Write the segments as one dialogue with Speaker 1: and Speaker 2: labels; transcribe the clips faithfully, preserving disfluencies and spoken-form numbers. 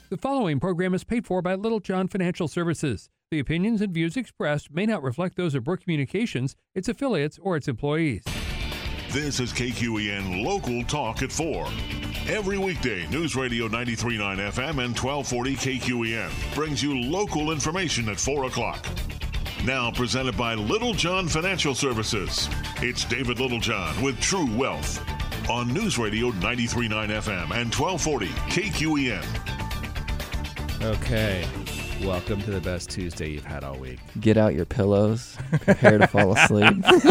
Speaker 1: The following program is paid for by Little John Financial Services. The opinions and views expressed may not reflect those of Brooke Communications, its affiliates, or its employees.
Speaker 2: This is K Q E N Local Talk at four. Every weekday, News Radio ninety-three point nine F M and twelve forty K Q E N brings you local information at four o'clock. Now presented by Little John Financial Services. It's David Littlejohn with True Wealth on News Radio ninety-three point nine F M and twelve forty K Q E N.
Speaker 3: Okay, welcome to the best Tuesday you've had all week.
Speaker 4: Get out your pillows, prepare to fall asleep.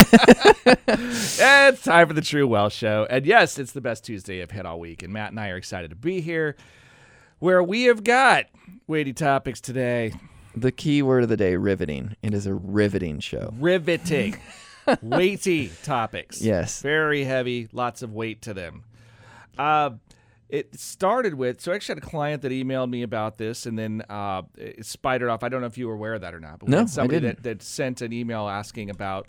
Speaker 3: It's time for the True Wealth Show. And yes, it's the best Tuesday you've had all week. And Matt and I are excited to be here, where we have got weighty topics today.
Speaker 4: The key word of the day, riveting. It is a riveting show.
Speaker 3: Riveting. Weighty topics.
Speaker 4: Yes.
Speaker 3: Very heavy, lots of weight to them. Uh, it started with, so I actually had a client that emailed me about this, and then uh, it spidered off. I don't know if you were aware of that or not. But we
Speaker 4: No,
Speaker 3: had somebody
Speaker 4: I didn't.
Speaker 3: That, that sent an email asking about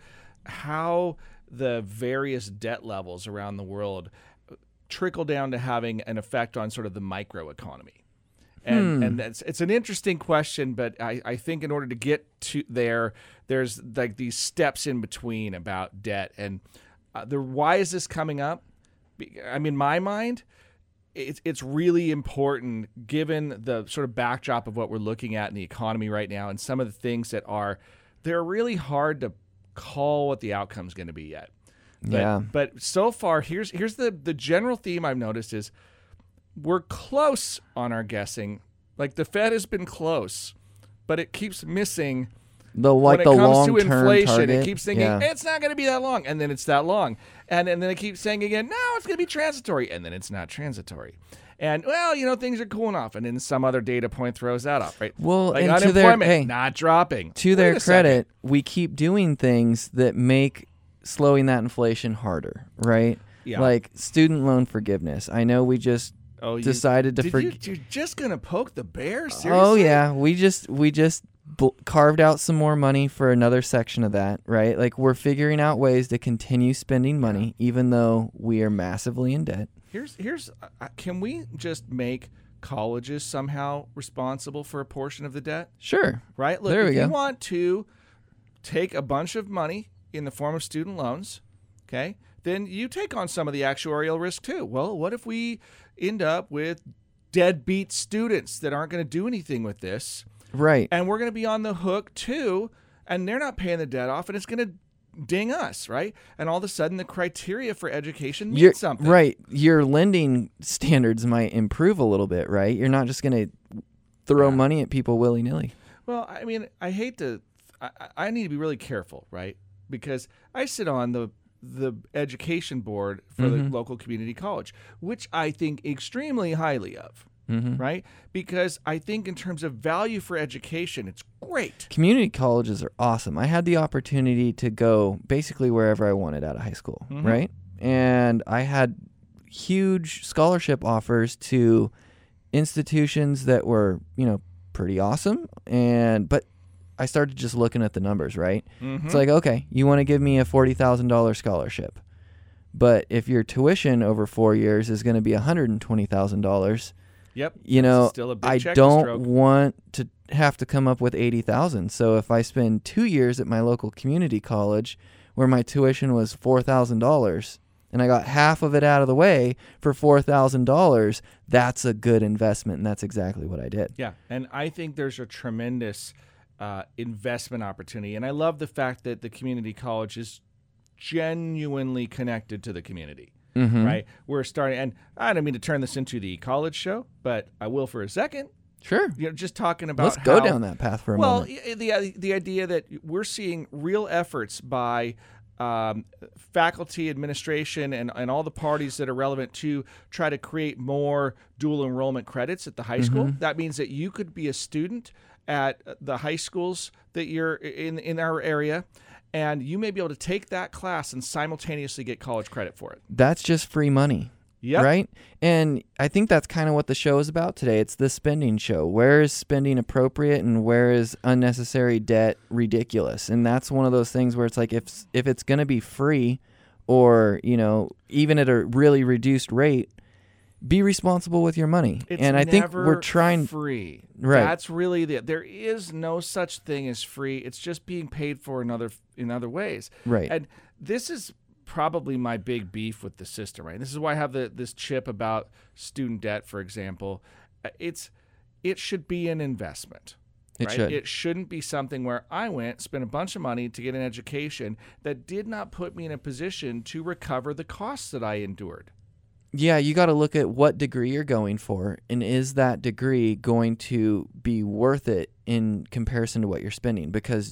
Speaker 3: how the various debt levels around the world trickle down to having an effect on sort of the microeconomy. And,
Speaker 4: Hmm.
Speaker 3: and that's, it's an interesting question, but I, I think in order to get to there, there's like these steps in between about debt. And uh, the why is this coming up? Be- I mean, in my mind, it's it's really important given the sort of backdrop of what we're looking at in the economy right now, and some of the things that are they're really hard to call what the outcome's going to be yet. But,
Speaker 4: Yeah.
Speaker 3: But so far, here's here's the the general theme I've noticed is we're close on our guessing. Like the Fed has been close, but it keeps missing.
Speaker 4: The like
Speaker 3: when it
Speaker 4: the
Speaker 3: comes to
Speaker 4: long-term
Speaker 3: inflation,
Speaker 4: target.
Speaker 3: it keeps thinking
Speaker 4: Yeah.
Speaker 3: it's not going to be that long, and then it's that long, and and then they keep saying again, no, it's going to be transitory, and then it's not transitory, and well, you know, things are cooling off, and then some other data point throws that off, right?
Speaker 4: Well,
Speaker 3: like
Speaker 4: and to their-
Speaker 3: unemployment
Speaker 4: hey,
Speaker 3: not dropping.
Speaker 4: To
Speaker 3: Wait
Speaker 4: their
Speaker 3: a second.
Speaker 4: credit, we keep doing things that make slowing that inflation harder, right?
Speaker 3: Yeah.
Speaker 4: Like student loan forgiveness. I know we just
Speaker 3: oh, you,
Speaker 4: decided to
Speaker 3: did
Speaker 4: forgive.
Speaker 3: you, you're just going to poke the bear? Seriously?
Speaker 4: Oh yeah, we just we just bl- carved out some more money for another section of that, right? Like we're figuring out ways to continue spending money even though we are massively in debt.
Speaker 3: Here's here's uh, can we just make colleges somehow responsible for a portion of the debt?
Speaker 4: Sure.
Speaker 3: Right? Look,
Speaker 4: There
Speaker 3: if
Speaker 4: we
Speaker 3: you
Speaker 4: go.
Speaker 3: want to take a bunch of money in the form of student loans, okay, then you take on some of the actuarial risk too. Well, what if we end up with deadbeat students that aren't going to do anything with this,
Speaker 4: Right.
Speaker 3: and we're going to be on the hook too, and they're not paying the debt off, and it's going to ding us, right? And all of a sudden, the criteria for education means
Speaker 4: Your-
Speaker 3: something.
Speaker 4: Right. Your lending standards might improve a little bit, right? You're not just going to throw
Speaker 3: Yeah.
Speaker 4: money at people willy-nilly.
Speaker 3: Well, I mean, I hate to. I, I need to be really careful, right? Because I sit on the the education board for
Speaker 4: Mhm.
Speaker 3: the local community college, which I think extremely highly of,
Speaker 4: Mhm.
Speaker 3: right? Because I think in terms of value for education, it's great.
Speaker 4: Community colleges are awesome. I had the opportunity to go basically wherever I wanted out of high school,
Speaker 3: Mhm.
Speaker 4: right? And I had huge scholarship offers to institutions that were, you know, pretty awesome. And but I started just looking at the numbers, right?
Speaker 3: Mhm.
Speaker 4: It's like, okay, you want to give me a forty thousand dollars scholarship. But if your tuition over four years is going to be one hundred twenty thousand dollars,
Speaker 3: Yep.
Speaker 4: you
Speaker 3: It's
Speaker 4: know,
Speaker 3: still a big
Speaker 4: I
Speaker 3: check to
Speaker 4: don't
Speaker 3: stroke.
Speaker 4: want to have to come up with eighty thousand. So if I spend two years at my local community college where my tuition was four thousand dollars and I got half of it out of the way for four thousand dollars, that's a good investment. And that's exactly what I did.
Speaker 3: Yeah, and I think there's a tremendous uh, investment opportunity, and I love the fact that the community college is genuinely connected to the community.
Speaker 4: Mhm.
Speaker 3: Right? We're starting, and I don't mean to turn this into the college show, but I will for a second.
Speaker 4: Sure.
Speaker 3: You know, just talking about
Speaker 4: Let's go
Speaker 3: how-
Speaker 4: down that path for a
Speaker 3: well,
Speaker 4: moment.
Speaker 3: y- the the idea that we're seeing real efforts by um, faculty, administration, and, and all the parties that are relevant to try to create more dual enrollment credits at the high school.
Speaker 4: Mm-hmm.
Speaker 3: That means that you could be a student at the high schools that you're in in our area, and you may be able to take that class and simultaneously get college credit for it.
Speaker 4: That's just free money.
Speaker 3: Yep.
Speaker 4: Right? And I think that's kind of what the show is about today. It's the spending show. Where is spending appropriate and where is unnecessary debt ridiculous? And that's one of those things where it's like if if it's going to be free or, you know, even at a really reduced rate, be responsible with your money.
Speaker 3: It's
Speaker 4: and I think
Speaker 3: never
Speaker 4: we're trying
Speaker 3: free.
Speaker 4: Right.
Speaker 3: That's really the there is no such thing as free. It's just being paid for in other in other ways.
Speaker 4: Right.
Speaker 3: And this is probably my big beef with the system, right? This is why I have the this chip about student debt, for example. It's it should be an investment.
Speaker 4: It
Speaker 3: right?
Speaker 4: should.
Speaker 3: It shouldn't be something where I went, spent a bunch of money to get an education that did not put me in a position to recover the costs that I endured.
Speaker 4: Yeah, you got to look at what degree you're going for, and is that degree going to be worth it in comparison to what you're spending? Because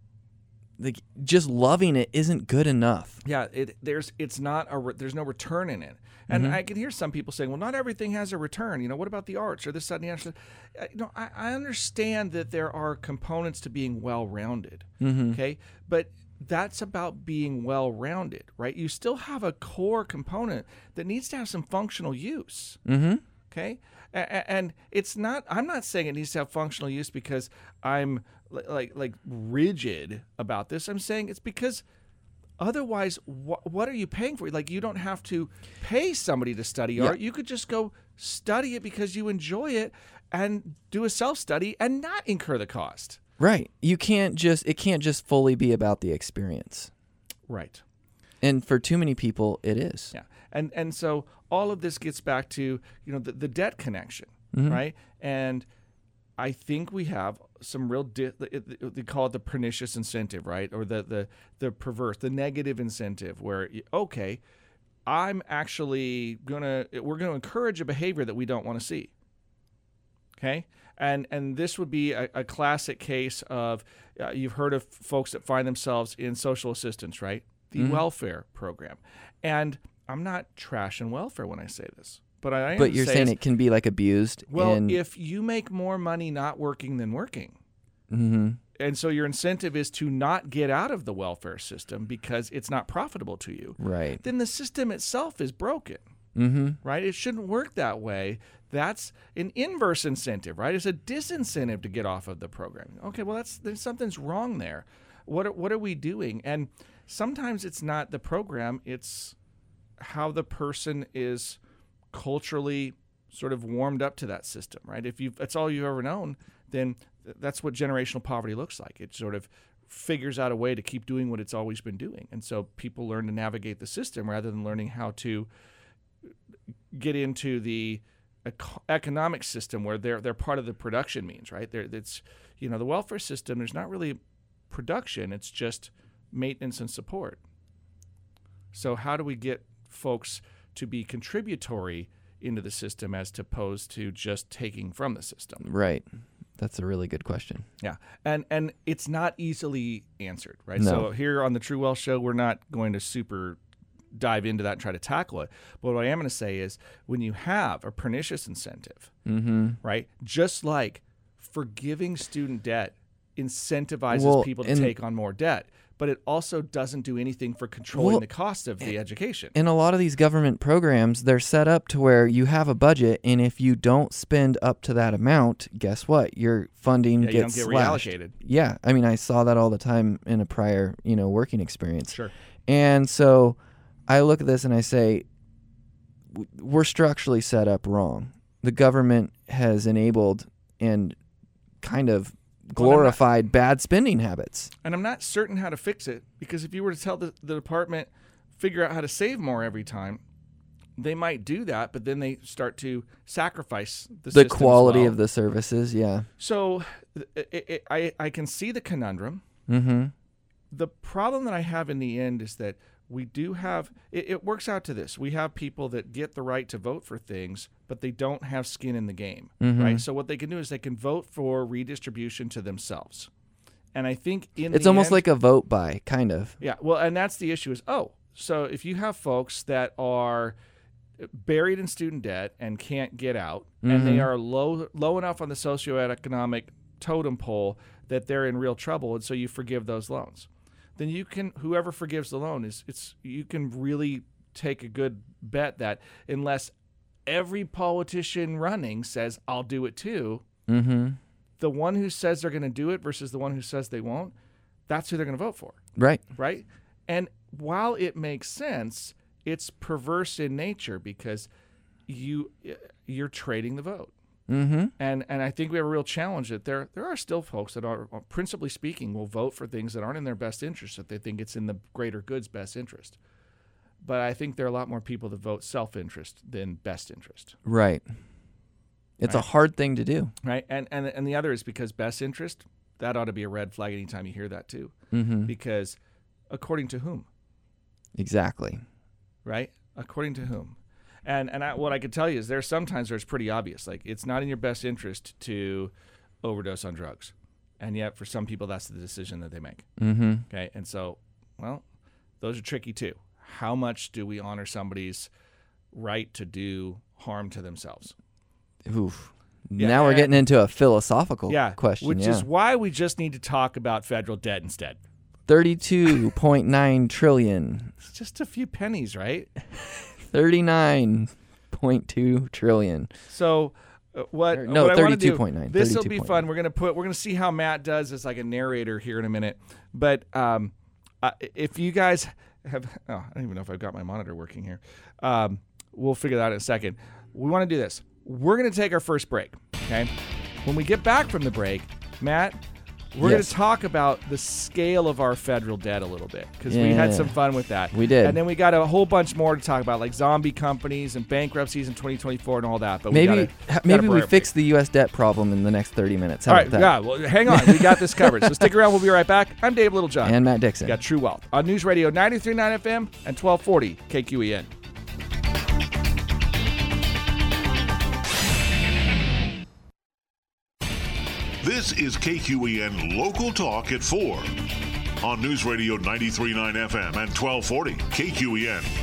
Speaker 4: like, just loving it isn't good enough.
Speaker 3: Yeah, it there's it's not a re- there's no return in it, and
Speaker 4: Mm-hmm.
Speaker 3: I can hear some people saying, "Well, not everything has a return." You know, what about the arts or this, that, and the other? Uh, You know, I, I understand that there are components to being well-rounded.
Speaker 4: Mm-hmm.
Speaker 3: Okay, but that's about being well-rounded, right? You still have a core component that needs to have some functional use.
Speaker 4: Mm-hmm.
Speaker 3: Okay, A- and it's not. I'm not saying it needs to have functional use because I'm li- like like rigid about this. I'm saying it's because otherwise, wh- what are you paying for? Like, you don't have to pay somebody to study
Speaker 4: Yeah.
Speaker 3: art. You could just go study it because you enjoy it and do a self-study and not incur the cost.
Speaker 4: Right. You can't just it can't just fully be about the experience.
Speaker 3: Right.
Speaker 4: And for too many people, it is.
Speaker 3: Yeah. And and so all of this gets back to, you know, the, the debt connection,
Speaker 4: Mm-hmm.
Speaker 3: right? And I think we have some real di- they call it the pernicious incentive, right? Or the the the perverse, the negative incentive where you- okay, I'm actually going to we're going to encourage a behavior that we don't want to see. Okay? And and this would be a, a classic case of uh, you've heard of folks that find themselves in social assistance, right? The
Speaker 4: Mhm.
Speaker 3: welfare program. And I'm not trashing welfare when I say this, but I am
Speaker 4: But you're
Speaker 3: say
Speaker 4: saying
Speaker 3: is,
Speaker 4: it can be like abused.
Speaker 3: well,
Speaker 4: in,
Speaker 3: if you make more money not working than working,
Speaker 4: mm-hmm.
Speaker 3: and so your incentive is to not get out of the welfare system because it's not profitable to you,
Speaker 4: Right.
Speaker 3: then the system itself is broken.
Speaker 4: Mm-hmm.
Speaker 3: Right? It shouldn't work that way. That's an inverse incentive, right? It's a disincentive to get off of the program. Okay, well, that's there's something's wrong there. What are, what are we doing? And sometimes it's not the program; it's how the person is culturally sort of warmed up to that system, right? If you that's all you've ever known, then that's what generational poverty looks like. It sort of figures out a way to keep doing what it's always been doing, and so people learn to navigate the system rather than learning how to get into the eco- economic system where they're they're part of the production means, right? There, it's you know the welfare system. There's not really production; it's just maintenance and support. So how do we get folks to be contributory into the system as opposed to just taking from the system?
Speaker 4: Right. That's a really good question.
Speaker 3: Yeah, and and it's not easily answered, right?
Speaker 4: No.
Speaker 3: So here on the True Wealth Show, we're not going to super dive into that and try to tackle it. But what I am going to say is when you have a pernicious incentive,
Speaker 4: Mm-hmm.
Speaker 3: right, just like forgiving student debt incentivizes
Speaker 4: Well,
Speaker 3: people to
Speaker 4: and-
Speaker 3: take on more debt, but it also doesn't do anything for controlling
Speaker 4: Well,
Speaker 3: the cost of the education.
Speaker 4: In a lot of these government programs, they're set up to where you have a budget, and if you don't spend up to that amount, guess what? Your funding
Speaker 3: Yeah, you
Speaker 4: gets
Speaker 3: don't get
Speaker 4: slashed.
Speaker 3: reallocated.
Speaker 4: Yeah, I mean, I saw that all the time in a prior, you know, working experience.
Speaker 3: Sure.
Speaker 4: And so I look at this and I say, w- we're structurally set up wrong. The government has enabled and kind of
Speaker 3: Well, I'm not-
Speaker 4: glorified bad spending habits.
Speaker 3: And I'm not certain how to fix it because if you were to tell the, the department, figure out how to save more every time, they might do that, but then they start to sacrifice the,
Speaker 4: The
Speaker 3: system as
Speaker 4: quality
Speaker 3: well.
Speaker 4: of the services, yeah.
Speaker 3: So it, it, I, I can see the conundrum.
Speaker 4: Mm-hmm.
Speaker 3: The problem that I have in the end is that we do have, it, it works out to this. We have people that get the right to vote for things, but they don't have skin in the game,
Speaker 4: Mhm.
Speaker 3: right? So what they can do is they can vote for redistribution to themselves. And I think in
Speaker 4: It's
Speaker 3: the
Speaker 4: almost
Speaker 3: end-
Speaker 4: like a vote buy, kind of.
Speaker 3: yeah, well, and that's the issue is, oh, so if you have folks that are buried in student debt and can't get out, and they
Speaker 4: Mhm.
Speaker 3: are low low enough on the socioeconomic totem pole that they're in real trouble, and so you forgive those loans, then you can, whoever forgives the loan is, it's you can really take a good bet that unless every politician running says, I'll do it too,
Speaker 4: Mm-hmm.
Speaker 3: the one who says they're going to do it versus the one who says they won't, that's who they're going to vote for.
Speaker 4: Right.
Speaker 3: Right? And while it makes sense, it's perverse in nature because you you're trading the vote.
Speaker 4: Mm-hmm.
Speaker 3: And and I think we have a real challenge that there there are still folks that are, principally speaking, will vote for things that aren't in their best interest, that they think it's in the greater good's best interest. But I think there are a lot more people that vote self-interest than best interest.
Speaker 4: Right. It's
Speaker 3: Right.
Speaker 4: a hard thing to do.
Speaker 3: Right? And, and and the other is because best interest, that ought to be a red flag anytime you hear that too.
Speaker 4: Mm-hmm.
Speaker 3: Because according to whom?
Speaker 4: Exactly.
Speaker 3: Right? According to whom? And and I, what I could tell you is there's sometimes where it's pretty obvious. Like, it's not in your best interest to overdose on drugs. And yet, for some people, that's the decision that they make.
Speaker 4: Mm-hmm.
Speaker 3: Okay? And so, well, those are tricky too. How much do we honor somebody's right to do harm to themselves?
Speaker 4: Oof.
Speaker 3: Yeah,
Speaker 4: now we're
Speaker 3: and-
Speaker 4: getting into a philosophical
Speaker 3: Yeah,
Speaker 4: question.
Speaker 3: which
Speaker 4: yeah.
Speaker 3: is why we just need to talk about federal debt instead.
Speaker 4: thirty-two point nine trillion.
Speaker 3: It's just a few pennies, right?
Speaker 4: thirty-nine point two trillion.
Speaker 3: So uh, what?
Speaker 4: Or, no,
Speaker 3: what I wanna
Speaker 4: thirty-two
Speaker 3: do-
Speaker 4: point nine,
Speaker 3: This will be
Speaker 4: thirty-two point
Speaker 3: fun.
Speaker 4: nine.
Speaker 3: We're gonna put. We're gonna see how Matt does as like a narrator here in a minute. But um, uh, if you guys have, oh, I don't even know if I've got my monitor working here. Um, we'll figure that out in a second. We want to do this. We're gonna take our first break. Okay. When we get back from the break, Matt, we're
Speaker 4: Yes.
Speaker 3: going to talk about the scale of our federal debt a little bit because we had
Speaker 4: Yeah.
Speaker 3: some fun with that.
Speaker 4: We did.
Speaker 3: And then we got a whole bunch more to talk about, like zombie companies and bankruptcies in twenty twenty-four and all that. But we
Speaker 4: Maybe
Speaker 3: gotta,
Speaker 4: ha-
Speaker 3: gotta
Speaker 4: maybe we
Speaker 3: break.
Speaker 4: fix the U S debt problem in the next thirty minutes. How
Speaker 3: All right,
Speaker 4: about
Speaker 3: yeah.
Speaker 4: that?
Speaker 3: Well, hang on. We got this covered. So stick around. We'll be right back. I'm Dave Littlejohn.
Speaker 4: And Matt
Speaker 3: We
Speaker 4: Dixon.
Speaker 3: got True Wealth on News Radio ninety-three point nine F M and twelve forty K Q E N.
Speaker 2: This is K Q E N Local Talk at four on News Radio ninety-three point nine F M and twelve forty K Q E N.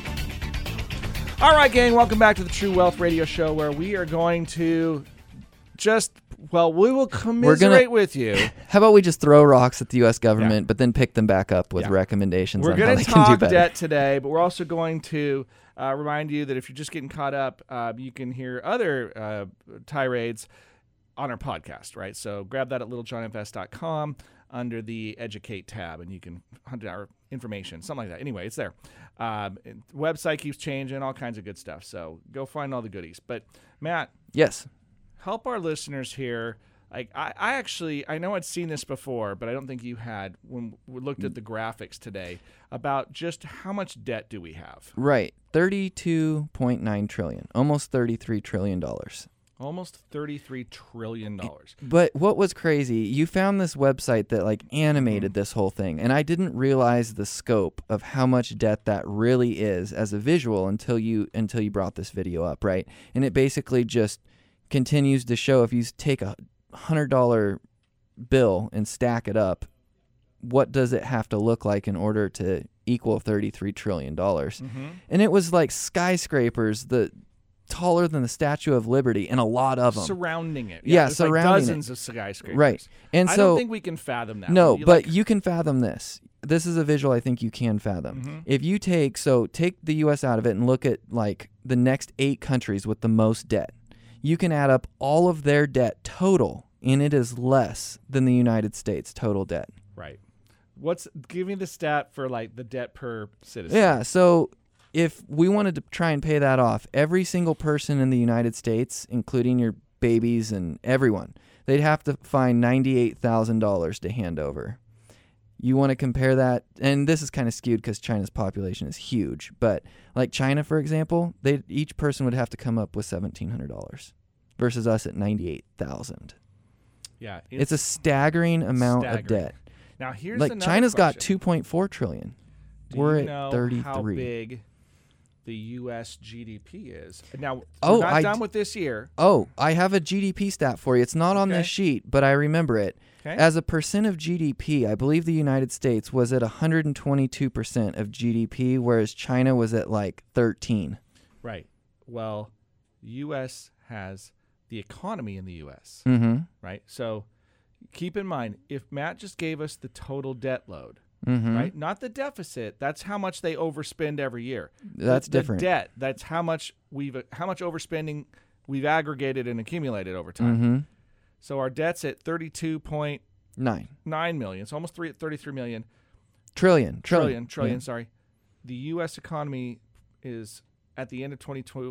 Speaker 3: All right, gang, welcome back to the True Wealth Radio Show, where we are going to just, well, we will commiserate with you.
Speaker 4: How about we just throw rocks at the U S government, but then pick them back up with
Speaker 3: Yeah.
Speaker 4: recommendations
Speaker 3: We're
Speaker 4: on how
Speaker 3: going
Speaker 4: they
Speaker 3: to
Speaker 4: can do
Speaker 3: talk
Speaker 4: better?
Speaker 3: debt today, but we're also going to uh, remind you that if you're just getting caught up, uh, you can hear other uh, tirades on our podcast, right? So grab that at littlejohn f s dot com under the Educate tab, and you can hunt our information, something like that. Anyway, it's there. Um, and website keeps changing, all kinds of good stuff. So go find all the goodies. But Matt,
Speaker 4: Yes.
Speaker 3: help our listeners here. Like I, I actually, I know I'd seen this before, but I don't think you had when we looked at the graphics today about just how much debt do we have?
Speaker 4: Right. thirty-two point nine trillion. Almost thirty-three trillion dollars.
Speaker 3: Almost thirty-three trillion dollars.
Speaker 4: But what was crazy, you found this website that like animated this whole thing, and I didn't realize the scope of how much debt that really is as a visual until you until you brought this video up, right? And it basically just continues to show if you take a one hundred dollar bill and stack it up, what does it have to look like in order to equal thirty-three trillion dollars?
Speaker 3: Mm-hmm.
Speaker 4: And it was like skyscrapers, the taller than the Statue of Liberty, and a lot of them.
Speaker 3: Surrounding it.
Speaker 4: Yeah,
Speaker 3: there's
Speaker 4: surrounding
Speaker 3: like
Speaker 4: it.
Speaker 3: dozens of skyscrapers.
Speaker 4: Right. And
Speaker 3: I
Speaker 4: so
Speaker 3: don't think we can fathom that.
Speaker 4: no,
Speaker 3: You
Speaker 4: but
Speaker 3: like-
Speaker 4: you can fathom this. This is a visual I think you can fathom.
Speaker 3: Mhm.
Speaker 4: If you take so take the U S out of it and look at like the next eight countries with the most debt, you can add up all of their debt total, and it is less than the United States total debt.
Speaker 3: right. What's give me the stat for like the debt per citizen?
Speaker 4: Yeah, so if we wanted to try and pay that off, every single person in the United States, including your babies and everyone, they'd have to find ninety-eight thousand dollars to hand over. You want to compare that, and this is kind of skewed because China's population is huge, but like China, for example, they each person would have to come up with seventeen hundred dollars versus us at ninety-eight thousand.
Speaker 3: Yeah.
Speaker 4: It's, a staggering amount of
Speaker 3: staggering.
Speaker 4: debt.
Speaker 3: Now here's
Speaker 4: Like
Speaker 3: another
Speaker 4: China's got
Speaker 3: question.
Speaker 4: two point four trillion.
Speaker 3: Do
Speaker 4: We're
Speaker 3: you
Speaker 4: at
Speaker 3: know
Speaker 4: thirty-three.
Speaker 3: how big the U S G D P is? Now,
Speaker 4: Oh,
Speaker 3: we're not
Speaker 4: I
Speaker 3: done
Speaker 4: d-
Speaker 3: with this year.
Speaker 4: Oh, I have a G D P stat for you. It's not on
Speaker 3: Okay.
Speaker 4: this sheet, but I remember it.
Speaker 3: Okay.
Speaker 4: As a percent of G D P, I believe the United States was at one hundred twenty-two percent of G D P, whereas China was at like thirteen.
Speaker 3: Right. Well, U S has the economy in the U S,
Speaker 4: Mm-hmm.
Speaker 3: right? So keep in mind, if Matt just gave us the total debt load,
Speaker 4: Mm-hmm.
Speaker 3: right? Not the deficit. That's how much they overspend every year. The-
Speaker 4: That's
Speaker 3: the
Speaker 4: different.
Speaker 3: debt. That's how much we've how much overspending we've aggregated and accumulated over time.
Speaker 4: Mm-hmm.
Speaker 3: So our debt's at thirty-two point
Speaker 4: Nine.
Speaker 3: nine million. It's almost three, thirty-three million.
Speaker 4: Trillion.
Speaker 3: Trillion,
Speaker 4: Trillion.
Speaker 3: trillion,
Speaker 4: Yeah.
Speaker 3: sorry. The U S economy is at the end of twenty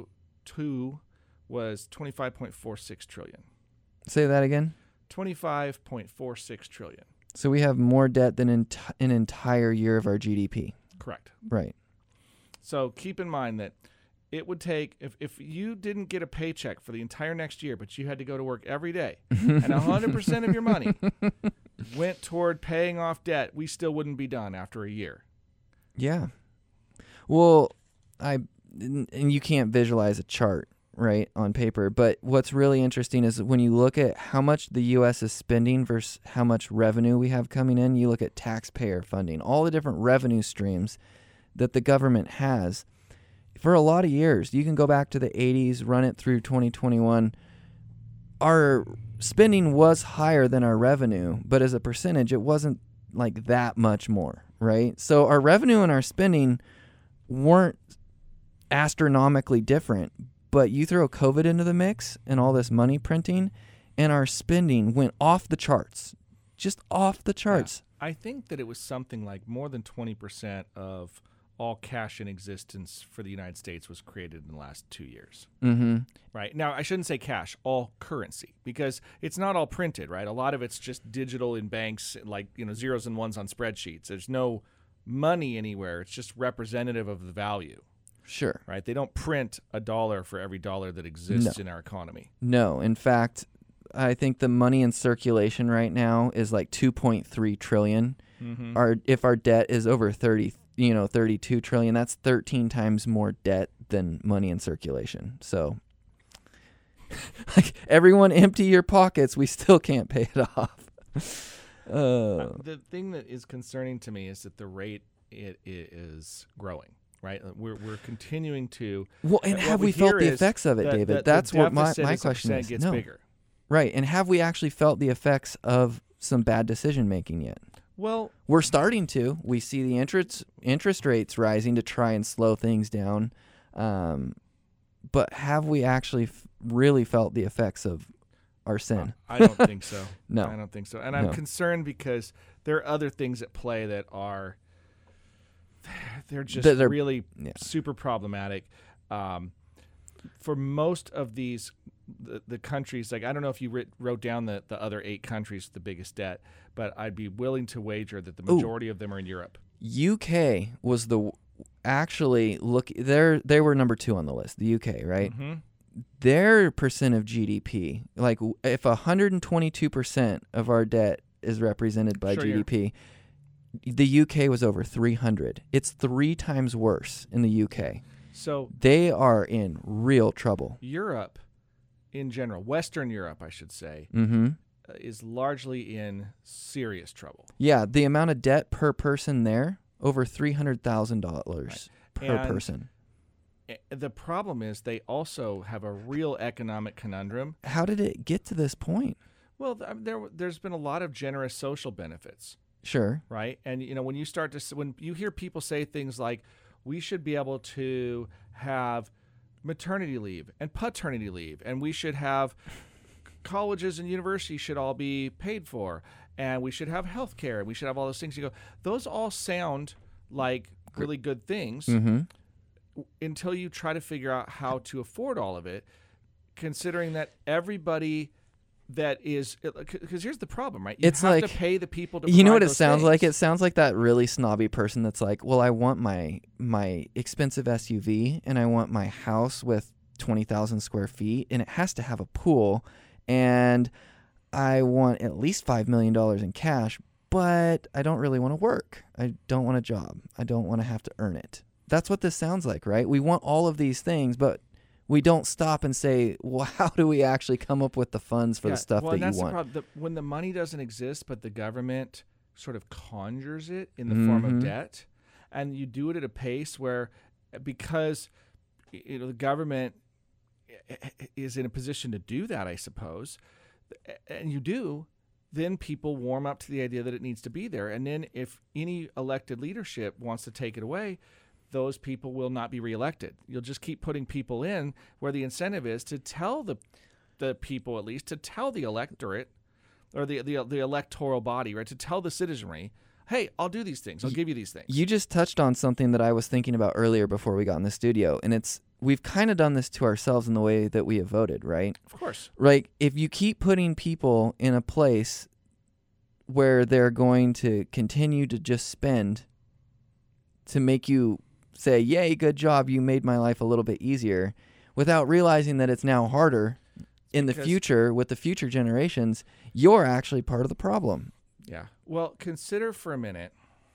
Speaker 3: two was twenty-five point four six trillion.
Speaker 4: Say that again.
Speaker 3: twenty-five point four six trillion.
Speaker 4: So we have more debt than enti- an entire year of our G D P.
Speaker 3: Correct.
Speaker 4: Right.
Speaker 3: So keep in mind that it would take, if, if you didn't get a paycheck for the entire next year, but you had to go to work every day, and one hundred percent of your money went toward paying off debt, we still wouldn't be done after a year.
Speaker 4: Yeah. Well, I and you can't visualize a chart, right, on paper. But what's really interesting is when you look at how much the U S is spending versus how much revenue we have coming in, you look at taxpayer funding, all the different revenue streams that the government has. For a lot of years, you can go back to the eighties, run it through twenty twenty-one. Our spending was higher than our revenue, but as a percentage, it wasn't like that much more, right? So our revenue and our spending weren't astronomically different, but you throw COVID into the mix and all this money printing, and our spending went off the charts, just off the charts.
Speaker 3: Yeah. I think that it was something like more than twenty percent of all cash in existence for the United States was created in the last two years.
Speaker 4: Mm-hmm.
Speaker 3: Right. Now, I shouldn't say cash, all currency, because it's not all printed, right? A lot of it's just digital in banks, like, you know, zeros and ones on spreadsheets. There's no money anywhere. It's just representative of the value.
Speaker 4: Sure.
Speaker 3: Right. They don't print a dollar for every dollar that exists
Speaker 4: No.
Speaker 3: in our economy.
Speaker 4: No. In fact, I think the money in circulation right now is like two point three trillion.
Speaker 3: Mm-hmm.
Speaker 4: Our if our debt is over thirty, you know, thirty-two trillion, that's thirteen times more debt than money in circulation. So like everyone empty your pockets, we still can't pay it off. uh,
Speaker 3: Uh, the thing that is concerning to me is that the rate it, it is growing. Right, we're we're continuing to.
Speaker 4: well, and
Speaker 3: what
Speaker 4: have
Speaker 3: we
Speaker 4: we felt
Speaker 3: hear
Speaker 4: the
Speaker 3: is
Speaker 4: effects of it,
Speaker 3: that-
Speaker 4: David?
Speaker 3: that
Speaker 4: That's
Speaker 3: the
Speaker 4: what my,
Speaker 3: deficit
Speaker 4: my
Speaker 3: as a
Speaker 4: question
Speaker 3: percent
Speaker 4: is.
Speaker 3: gets
Speaker 4: No.
Speaker 3: bigger.
Speaker 4: Right, and have we actually felt the effects of some bad decision making yet?
Speaker 3: Well,
Speaker 4: We're starting to. We see the interest interest rates rising to try and slow things down, um, but have we actually f- really felt the effects of our sin?
Speaker 3: I don't think so.
Speaker 4: No.
Speaker 3: I don't think so. And I'm
Speaker 4: No.
Speaker 3: concerned because there are other things at play that are they're just
Speaker 4: That they're-
Speaker 3: really
Speaker 4: yeah.
Speaker 3: super problematic. Um, for most of these the, the countries, like I don't know if you writ, wrote down the, the other eight countries with the biggest debt, but I'd be willing to wager that the
Speaker 4: Ooh.
Speaker 3: majority of them are in Europe.
Speaker 4: U K was the actually look they they were number two on the list. The U K, right?
Speaker 3: Mm-hmm.
Speaker 4: Their percent of G D P, like w- if one hundred twenty-two percent of our debt is represented by
Speaker 3: Sure,
Speaker 4: G D P, the U K was over three hundred. It's three times worse in the U K.
Speaker 3: So
Speaker 4: They are in real trouble.
Speaker 3: Europe, in general, Western Europe, I should say,
Speaker 4: Mm-hmm.
Speaker 3: uh, is largely in serious trouble.
Speaker 4: Yeah, the amount of debt per person there, over three hundred thousand dollars per
Speaker 3: And-
Speaker 4: person.
Speaker 3: Eh, The problem is they also have a real economic conundrum.
Speaker 4: How did it get to this point?
Speaker 3: Well, th- there there's been a lot of generous social benefits,
Speaker 4: Sure.
Speaker 3: right? And you know, when you start to s- when you hear people say things like, "We should be able to have maternity leave and paternity leave, and we should have colleges and universities should all be paid for, and we should have health care, and we should have all those things," you go, those all sound like really good things.
Speaker 4: Mm-hmm.
Speaker 3: Until you try to figure out how to afford all of it, considering that everybody that is, because here's the problem, right? You
Speaker 4: It's
Speaker 3: have
Speaker 4: like-
Speaker 3: to pay the people to
Speaker 4: You know
Speaker 3: provide
Speaker 4: what it
Speaker 3: those
Speaker 4: sounds like? It
Speaker 3: things.
Speaker 4: sounds like that really snobby person that's like, well, I want my my expensive S U V and I want my house with twenty thousand square feet and it has to have a pool and I want at least five million dollars in cash, but I don't really want to work. I don't want a job. I don't want to have to earn it. That's what this sounds like, right? We want all of these things, but we don't stop and say, well, how do we actually come up with the funds for
Speaker 3: Yeah,
Speaker 4: the stuff
Speaker 3: well,
Speaker 4: that
Speaker 3: and that's
Speaker 4: you want?
Speaker 3: The problem. The, when the money doesn't exist, but the government sort of conjures it in the form of
Speaker 4: Mhm.
Speaker 3: debt, and you do it at a pace where, because you know the government is in a position to do that, I suppose, and you do, then people warm up to the idea that it needs to be there, and then if any elected leadership wants to take it away, those people will not be reelected. You'll just keep putting people in where the incentive is to tell the the people, at least, to tell the electorate or the the, the electoral body, right, to tell the citizenry, hey, I'll do these things. I'll give you these things.
Speaker 4: You just touched on something that I was thinking about earlier before we got in the studio, and it's we've kind of done this to ourselves in the way that we have voted, right?
Speaker 3: Of course.
Speaker 4: Like, if you keep putting people in a place where they're going to continue to just spend to make you say, yay, good job, you made my life a little bit easier, without realizing that it's now harder in the
Speaker 3: Because-
Speaker 4: future with the future generations, you're actually part of the problem.
Speaker 3: Yeah. Well, consider for a minute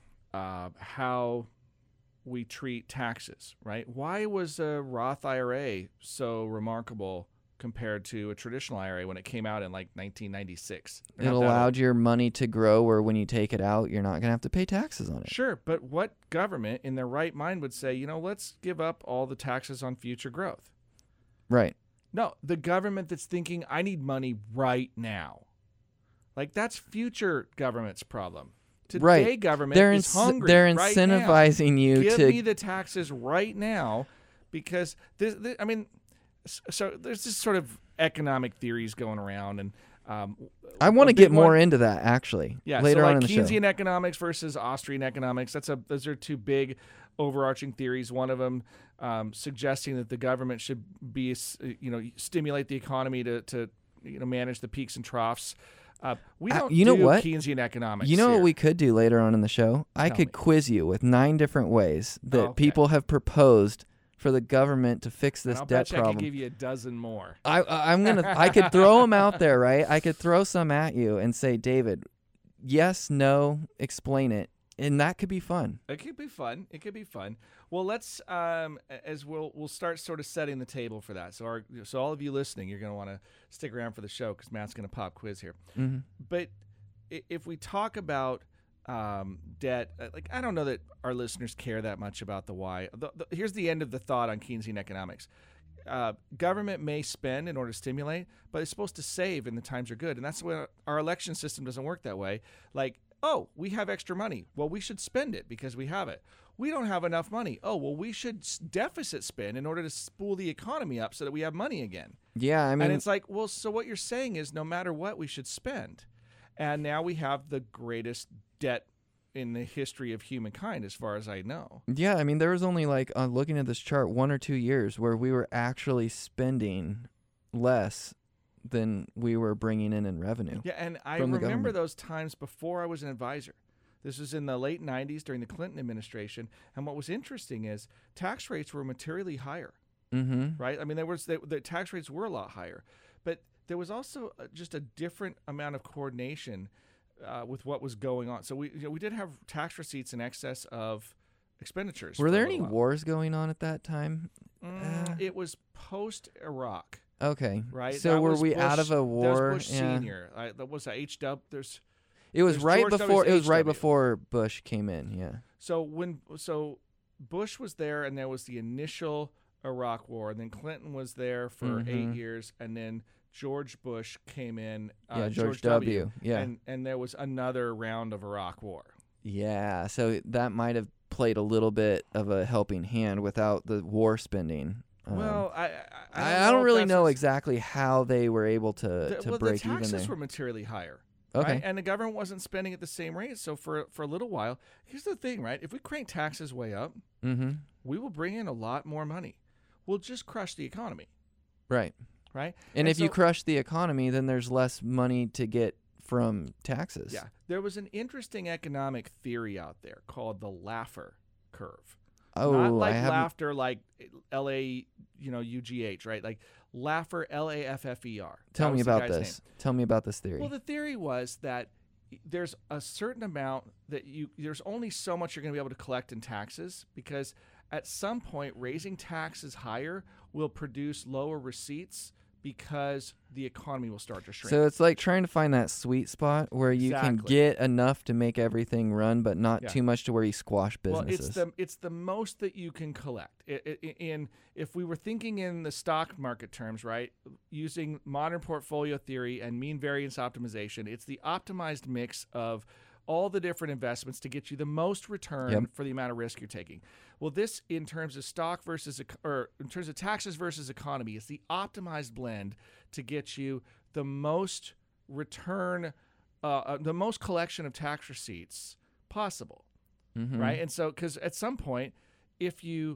Speaker 3: uh, how we treat taxes, right? Why was a Roth I R A so remarkable compared to a traditional I R A when it came out in like nineteen ninety-six? They're
Speaker 4: It
Speaker 3: not that
Speaker 4: allowed
Speaker 3: old.
Speaker 4: your money to grow where when you take it out, you're not going to have to pay taxes on it.
Speaker 3: Sure, but what government in their right mind would say, you know, let's give up all the taxes on future growth?
Speaker 4: Right.
Speaker 3: No, the government that's thinking, I need money right now. Like, that's future government's problem. Today,
Speaker 4: Right.
Speaker 3: government
Speaker 4: They're
Speaker 3: is
Speaker 4: inc-
Speaker 3: hungry.
Speaker 4: they're
Speaker 3: right now.
Speaker 4: incentivizing you
Speaker 3: Give
Speaker 4: to
Speaker 3: me the taxes right now, because this, this, I mean, s- so there's this sort of economic theories going around, and um,
Speaker 4: I want
Speaker 3: a
Speaker 4: to get
Speaker 3: big
Speaker 4: more
Speaker 3: one-
Speaker 4: into that actually
Speaker 3: yeah,
Speaker 4: later
Speaker 3: so
Speaker 4: on
Speaker 3: like
Speaker 4: in the show.
Speaker 3: Keynesian economics versus Austrian economics. That's a those are two big overarching theories. One of them um, suggesting that the government should be, s- you know, stimulate the economy to to you know manage the peaks and troughs. Uh, we
Speaker 4: Uh,
Speaker 3: don't
Speaker 4: you know
Speaker 3: do
Speaker 4: what?
Speaker 3: Keynesian economics.
Speaker 4: You know
Speaker 3: here.
Speaker 4: what we could do later on in the show? I
Speaker 3: Tell
Speaker 4: could
Speaker 3: me.
Speaker 4: quiz you with nine different ways that
Speaker 3: Oh, okay.
Speaker 4: people have proposed for the government to fix
Speaker 3: And
Speaker 4: this
Speaker 3: I'll
Speaker 4: debt
Speaker 3: bet you I
Speaker 4: problem.
Speaker 3: could give you a dozen more.
Speaker 4: I, I I'm gonna I could throw them out there, right? I could throw some at you and say, David, yes, no, explain it, and that could be fun.
Speaker 3: It could be fun. It could be fun. Well, let's um, as we'll we'll start sort of setting the table for that. So our so all of you listening, you're going to want to stick around for the show because Matt's going to pop quiz here.
Speaker 4: Mm-hmm.
Speaker 3: But i- if we talk about um, debt, uh, like I don't know that our listeners care that much about the why. The, the, here's the end of the thought on Keynesian economics. Uh, government may spend in order to stimulate, but it's supposed to save in the times are good, and that's why our election system doesn't work that way. Like, oh, we have extra money. Well, we should spend it because we have it. We don't have enough money. Oh, well, we should s- deficit spend in order to spool the economy up so that we have money again.
Speaker 4: Yeah, I mean,
Speaker 3: And it's like, well, so what you're saying is no matter what, we should spend. And now we have the greatest debt in the history of humankind, as far as I know.
Speaker 4: yeah, I mean, there was only like uh, looking at this chart, one or two years where we were actually spending less than we were bringing in in revenue.
Speaker 3: Yeah, and I
Speaker 4: From the
Speaker 3: remember
Speaker 4: government.
Speaker 3: those times before I was an advisor. This was in the late nineties during the Clinton administration. And what was interesting is tax rates were materially higher,
Speaker 4: Mm-hmm.
Speaker 3: right? I mean, there was the, the tax rates were a lot higher, but there was also uh, just a different amount of coordination uh, with what was going on. So we you know, we did have tax receipts in excess of expenditures.
Speaker 4: Were
Speaker 3: for a
Speaker 4: there
Speaker 3: little
Speaker 4: any
Speaker 3: while.
Speaker 4: wars going on at that time?
Speaker 3: Mm,
Speaker 4: Uh,
Speaker 3: it was post Iraq,
Speaker 4: Okay.
Speaker 3: right?
Speaker 4: So
Speaker 3: That
Speaker 4: were
Speaker 3: was
Speaker 4: we
Speaker 3: Bush,
Speaker 4: out of a war?
Speaker 3: That was Bush
Speaker 4: Yeah.
Speaker 3: Senior. I, that was H W. There's
Speaker 4: It was
Speaker 3: There's
Speaker 4: right
Speaker 3: George W.
Speaker 4: before. It was right
Speaker 3: H W.
Speaker 4: before Bush came in. Yeah.
Speaker 3: so when so Bush was there, and there was the initial Iraq War, and then Clinton was there for eight
Speaker 4: Mhm.
Speaker 3: years, and then George Bush came in. Uh,
Speaker 4: Yeah, George W. Yeah.
Speaker 3: and and there was another round of Iraq War.
Speaker 4: Yeah. So that might have played a little bit of a helping hand without the war spending. Um,
Speaker 3: well, I I,
Speaker 4: I, I don't
Speaker 3: if
Speaker 4: really
Speaker 3: that's
Speaker 4: know
Speaker 3: what's-
Speaker 4: exactly how they were able to
Speaker 3: the,
Speaker 4: to
Speaker 3: well,
Speaker 4: break
Speaker 3: the
Speaker 4: even
Speaker 3: taxes
Speaker 4: there.
Speaker 3: were materially higher.
Speaker 4: Okay.
Speaker 3: Right? And the government wasn't spending at the same rate. So for for a little while, here's the thing, right? If we crank taxes way up,
Speaker 4: Mm-hmm.
Speaker 3: we will bring in a lot more money. We'll just crush the economy,
Speaker 4: Right.
Speaker 3: right?
Speaker 4: And, if you
Speaker 3: so-
Speaker 4: crush the economy, then there's less money to get from taxes.
Speaker 3: Yeah, there was an interesting economic theory out there called the Laffer curve.
Speaker 4: Oh,
Speaker 3: Not like
Speaker 4: I haven't.
Speaker 3: laughter, like L A, you know, U G H, right? Like Laffer, L A F F E R.
Speaker 4: Tell
Speaker 3: That
Speaker 4: me
Speaker 3: was the
Speaker 4: about
Speaker 3: guy's
Speaker 4: this.
Speaker 3: name.
Speaker 4: Tell me about this theory.
Speaker 3: Well, the theory was that there's a certain amount that you there's only so much you're going to be able to collect in taxes, because at some point raising taxes higher will produce lower receipts because the economy will start to shrink.
Speaker 4: So it's like trying to find that sweet spot where you can
Speaker 3: Exactly.
Speaker 4: get enough to make everything run, but not
Speaker 3: Yeah.
Speaker 4: too much to where you squash
Speaker 3: well,
Speaker 4: businesses.
Speaker 3: it's the it's the most that you can collect. I i in if we were thinking in the stock market terms, right, using modern portfolio theory and mean variance optimization, it's the optimized mix of all the different investments to get you the most return
Speaker 4: Yep.
Speaker 3: for the amount of risk you're taking. Well, this in terms of stock versus ec- or in terms of taxes versus economy, is the optimized blend to get you the most return, uh, uh, the most collection of tax receipts possible.
Speaker 4: Mhm.
Speaker 3: Right. And so, because at some point, if you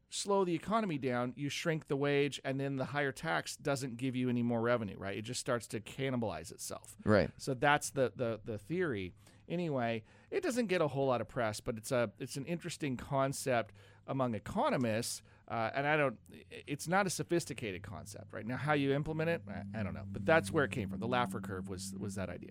Speaker 3: slow the economy down, you shrink the wage, and then the higher tax doesn't give you any more revenue, right? It just starts to cannibalize itself.
Speaker 4: Right.
Speaker 3: So that's the the the theory. Anyway, it doesn't get a whole lot of press, but it's a it's an interesting concept among economists. Uh, and I don't, it's not a sophisticated concept, right? Now, how you implement it, I, I don't know. But that's where it came from. The Laffer curve was was that idea.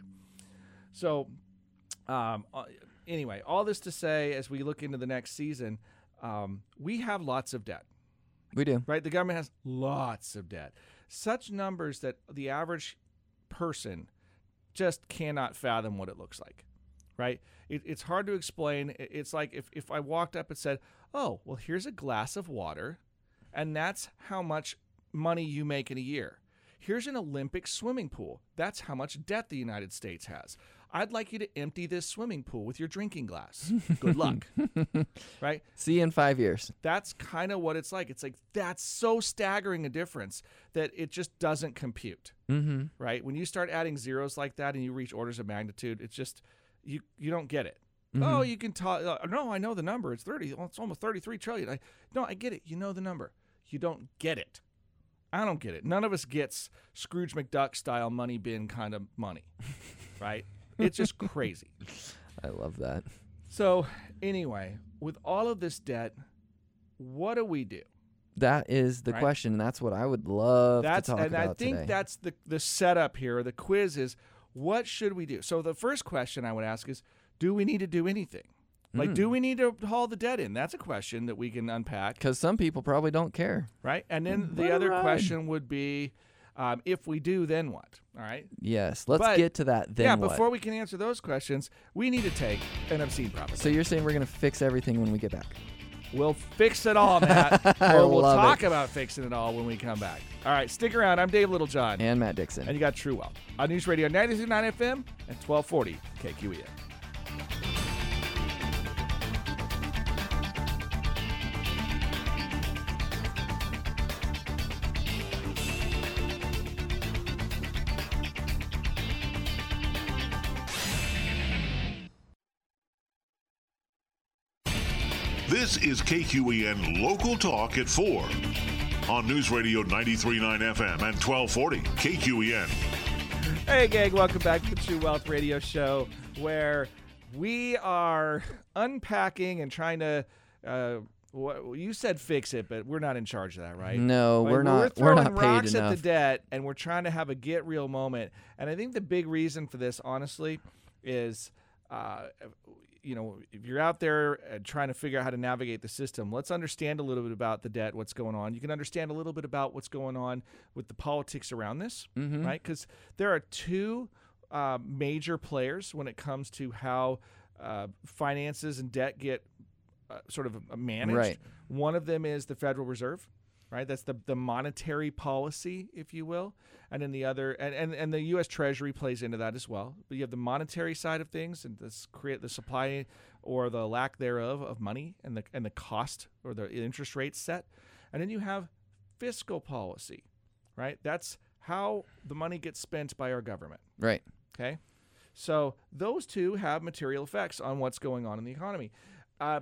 Speaker 3: So, um, uh, anyway, all this to say, as we look into the next season, um, we have lots of debt.
Speaker 4: We do.
Speaker 3: Right? The government has lots of debt. Such numbers that the average person just cannot fathom what it looks like. Right? It, it's hard to explain. It's like if, if I walked up and said, oh, well, here's a glass of water, and that's how much money you make in a year. Here's an Olympic swimming pool. That's how much debt the United States has. I'd like you to empty this swimming pool with your drinking glass. Good luck. Right?
Speaker 4: See you in five years.
Speaker 3: That's kind of what it's like. It's like that's so staggering a difference that it just doesn't compute.
Speaker 4: Mm-hmm.
Speaker 3: Right? When you start adding zeros like that and you reach orders of magnitude, it's just you you don't get it.
Speaker 4: Mm-hmm.
Speaker 3: Oh, you can talk. Uh, no, I know the number. It's thirty. Well, it's almost thirty-three trillion. I, no, I get it. You know the number. You don't get it. I don't get it. None of us gets Scrooge McDuck style money bin kind of money, right? It's just crazy.
Speaker 4: I love that.
Speaker 3: So anyway, with all of this debt, what do we do?
Speaker 4: That is the
Speaker 3: Right?
Speaker 4: question, and that's what I would love
Speaker 3: That's
Speaker 4: to talk
Speaker 3: and
Speaker 4: about
Speaker 3: I think
Speaker 4: today.
Speaker 3: that's the the setup here. The quiz is what should we do? So the first question I would ask is, do we need to do anything? Like,
Speaker 4: Mm.
Speaker 3: do we need to haul the debt in? That's a question that we can unpack.
Speaker 4: Because some people probably don't care.
Speaker 3: Right? And then
Speaker 4: Let
Speaker 3: the
Speaker 4: it
Speaker 3: other
Speaker 4: ride.
Speaker 3: question would be, um, if we do, then what? All right?
Speaker 4: Yes, let's
Speaker 3: But-
Speaker 4: get to that then
Speaker 3: yeah,
Speaker 4: what?
Speaker 3: before we can answer those questions, we need to take an obscene profit.
Speaker 4: So you're saying we're going to fix everything when we get back?
Speaker 3: We'll fix it all, Matt.
Speaker 4: I
Speaker 3: or we'll
Speaker 4: love
Speaker 3: talk
Speaker 4: it.
Speaker 3: about fixing it all when we come back. All right, stick around. I'm Dave Littlejohn.
Speaker 4: And Matt Dixon.
Speaker 3: And you got True Wealth on News Radio ninety-three point nine F M and twelve forty K Q E N.
Speaker 2: This is K Q E N Local Talk at four on News Radio ninety-three point nine F M and twelve forty K Q E N.
Speaker 3: Hey, gang, welcome back to the True Wealth Radio Show, where we are unpacking and trying to, uh, what, you said fix it, but we're not in charge of that, right?
Speaker 4: No,
Speaker 3: Like,
Speaker 4: we're not.
Speaker 3: We're
Speaker 4: We're
Speaker 3: throwing
Speaker 4: not paid
Speaker 3: rocks
Speaker 4: enough.
Speaker 3: at the debt, and we're trying to have a get real moment. And I think the big reason for this, honestly, is, uh, you know, if you're out there uh, trying to figure out how to navigate the system, let's understand a little bit about the debt, what's going on. You can understand a little bit about what's going on with the politics around this,
Speaker 4: Mhm.
Speaker 3: right? Because there are two uh, major players when it comes to how uh, finances and debt get uh, sort of uh, managed.
Speaker 4: Right.
Speaker 3: One of them is the Federal Reserve, right? That's the, the monetary policy, if you will. And then the other, and, and, and the U S Treasury plays into that as well. But you have the monetary side of things and this create the supply or the lack thereof of money and the and the cost or the interest rate set. And then you have fiscal policy, right? That's how the money gets spent by our government.
Speaker 4: Right.
Speaker 3: Okay, so those two have material effects on what's going on in the economy. Uh,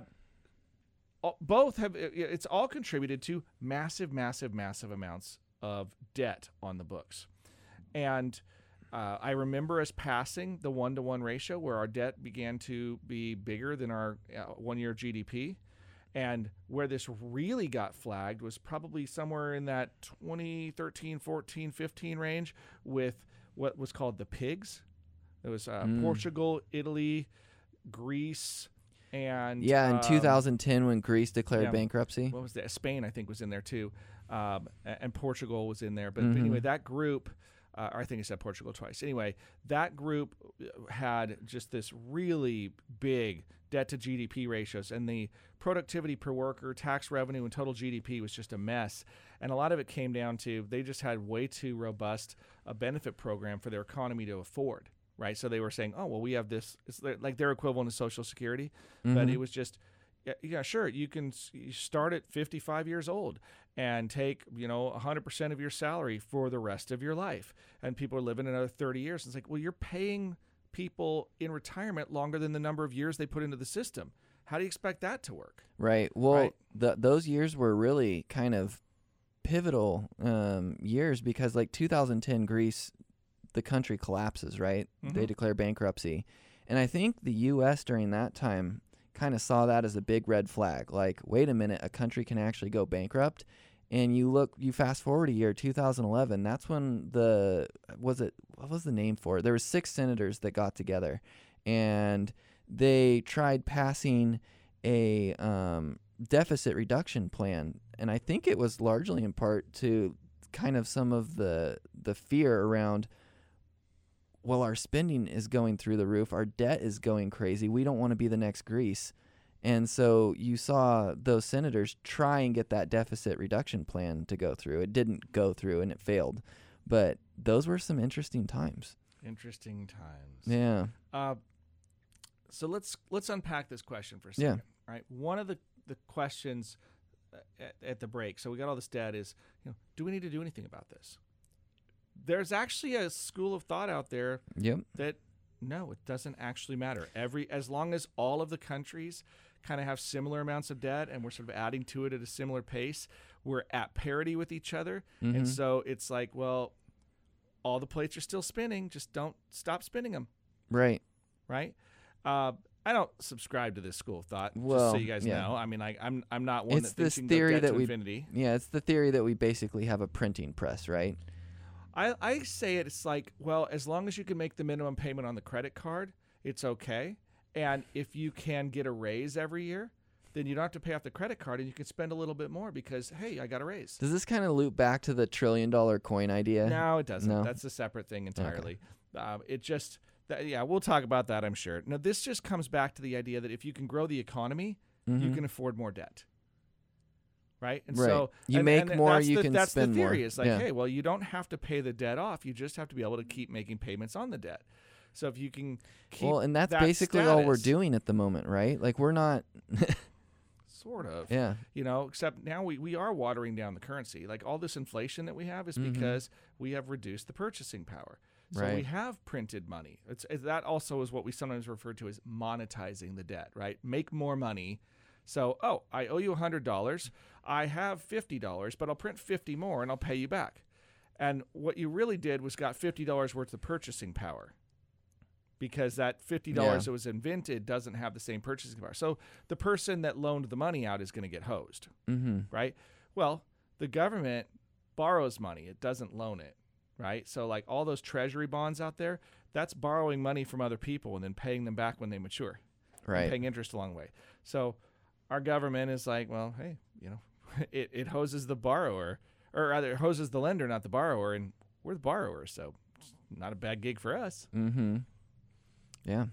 Speaker 3: all- both have it- it's all contributed to massive, massive, massive amounts of debt on the books, and uh, I remember us passing the one-to-one ratio where our debt began to be bigger than our uh, one-year G D P. And where this really got flagged was probably somewhere in that twenty thirteen, fourteen, fifteen range with what was called the PIGS. It was uh,
Speaker 4: Mm.
Speaker 3: Portugal, Italy, Greece, and
Speaker 4: Yeah, in
Speaker 3: um,
Speaker 4: two thousand ten when Greece declared
Speaker 3: yeah.
Speaker 4: bankruptcy.
Speaker 3: what was that? Spain, I think, was in there too, um, a- and Portugal was in there. But,
Speaker 4: Mhm.
Speaker 3: but anyway, that group, uh, or I think I said Portugal twice. Anyway, that group had just this really big debt to G D P ratios, and the productivity per worker, tax revenue, and total G D P was just a mess. And a lot of it came down to they just had way too robust a benefit program for their economy to afford. Right, so they were saying, "Oh, well, we have this." It's like their equivalent of Social Security, but
Speaker 4: Mhm.
Speaker 3: it was just, yeah, yeah, sure, you can s- you start at fifty-five years old and take, you know, one hundred percent of your salary for the rest of your life, and people are living another thirty years. It's like, well, you're paying people in retirement longer than the number of years they put into the system. How do you expect that to work?
Speaker 4: Right. Well,
Speaker 3: Right.
Speaker 4: The, those years were really kind of pivotal um, years because, like, two thousand ten Greece, the country collapses, right?
Speaker 3: Mm-hmm.
Speaker 4: They declare bankruptcy. And I think the U S during that time kind of saw that as a big red flag. Like, wait a minute, a country can actually go bankrupt. And you look, you fast forward a year, two thousand eleven, that's when the, was it, what was the name for it? There were six senators that got together and they tried passing a um, deficit reduction plan. And I think it was largely in part to kind of some of the the fear around, well, our spending is going through the roof. Our debt is going crazy. We don't want to be the next Greece. And so you saw those senators try and get that deficit reduction plan to go through. It didn't go through and it failed. But those were some interesting times.
Speaker 3: Interesting times.
Speaker 4: Yeah.
Speaker 3: Uh, so let's let's unpack this question for a second.
Speaker 4: Yeah.
Speaker 3: Right. One of the, the questions at, at the break, so we got all this debt, is, you know, do we need to do anything about this? There's actually a school of thought out there
Speaker 4: Yep.
Speaker 3: that no, it doesn't actually matter. Every as long as all of the countries kind of have similar amounts of debt and we're sort of adding to it at a similar pace, we're at parity with each other.
Speaker 4: Mm-hmm.
Speaker 3: And so it's like, well, all the plates are still spinning. Just don't stop spinning them.
Speaker 4: Right.
Speaker 3: Right. Uh, I don't subscribe to this school of thought.
Speaker 4: Well,
Speaker 3: just so you guys
Speaker 4: yeah.
Speaker 3: know. I mean, I, I'm I'm not one
Speaker 4: It's
Speaker 3: that thinks
Speaker 4: this
Speaker 3: you can go
Speaker 4: theory
Speaker 3: debt
Speaker 4: that
Speaker 3: to
Speaker 4: we,
Speaker 3: infinity.
Speaker 4: yeah, it's the theory that we basically have a printing press, right?
Speaker 3: I, I say it, it's like, well, as long as you can make the minimum payment on the credit card, it's okay. And if you can get a raise every year, then you don't have to pay off the credit card and you can spend a little bit more because, hey, I got a raise.
Speaker 4: Does this kind of loop back to the trillion dollar coin idea?
Speaker 3: No, it doesn't.
Speaker 4: No?
Speaker 3: That's a separate thing entirely. Um, it just, that, yeah, we'll talk about that, I'm sure. Now, this just comes back to the idea that if you can grow the economy,
Speaker 4: Mm-hmm.
Speaker 3: you can afford more debt. Right? And
Speaker 4: Right.
Speaker 3: so
Speaker 4: You
Speaker 3: and,
Speaker 4: make
Speaker 3: and
Speaker 4: more,
Speaker 3: that's
Speaker 4: you
Speaker 3: the,
Speaker 4: can
Speaker 3: that's
Speaker 4: spend
Speaker 3: the theory.
Speaker 4: more.
Speaker 3: It's like,
Speaker 4: Yeah.
Speaker 3: hey, well, you don't have to pay the debt off. You just have to be able to keep making payments on the debt. So if you can keep
Speaker 4: Well, and that's
Speaker 3: that
Speaker 4: basically all we're
Speaker 3: status-
Speaker 4: doing at the moment, right? Like, we're not.
Speaker 3: Sort of.
Speaker 4: Yeah.
Speaker 3: You know, except now we, we are watering down the currency. Like all this inflation that we have is
Speaker 4: Mhm.
Speaker 3: because we have reduced the purchasing power. So we
Speaker 4: Right.
Speaker 3: have printed money. It's, it, that also is what we sometimes refer to as monetizing the debt, right? Make more money. So, oh, I owe you one hundred dollars. I have fifty dollars, but I'll print fifty more and I'll pay you back. And what you really did was got fifty dollars worth of purchasing power, because that fifty dollars
Speaker 4: Yeah.
Speaker 3: that was invented doesn't have the same purchasing power. So the person that loaned the money out is going to get hosed,
Speaker 4: Mm-hmm.
Speaker 3: right? Well, the government borrows money. It doesn't loan it, right? So like all those treasury bonds out there, that's borrowing money from other people and then paying them back when they mature, and
Speaker 4: Right.
Speaker 3: paying interest along the way. So our government is like, well, hey, you know, it, it hoses the borrower, or rather it hoses the lender, not the borrower, and we're the borrower, so it's not a bad gig for us.
Speaker 4: Mm-hmm. Yeah.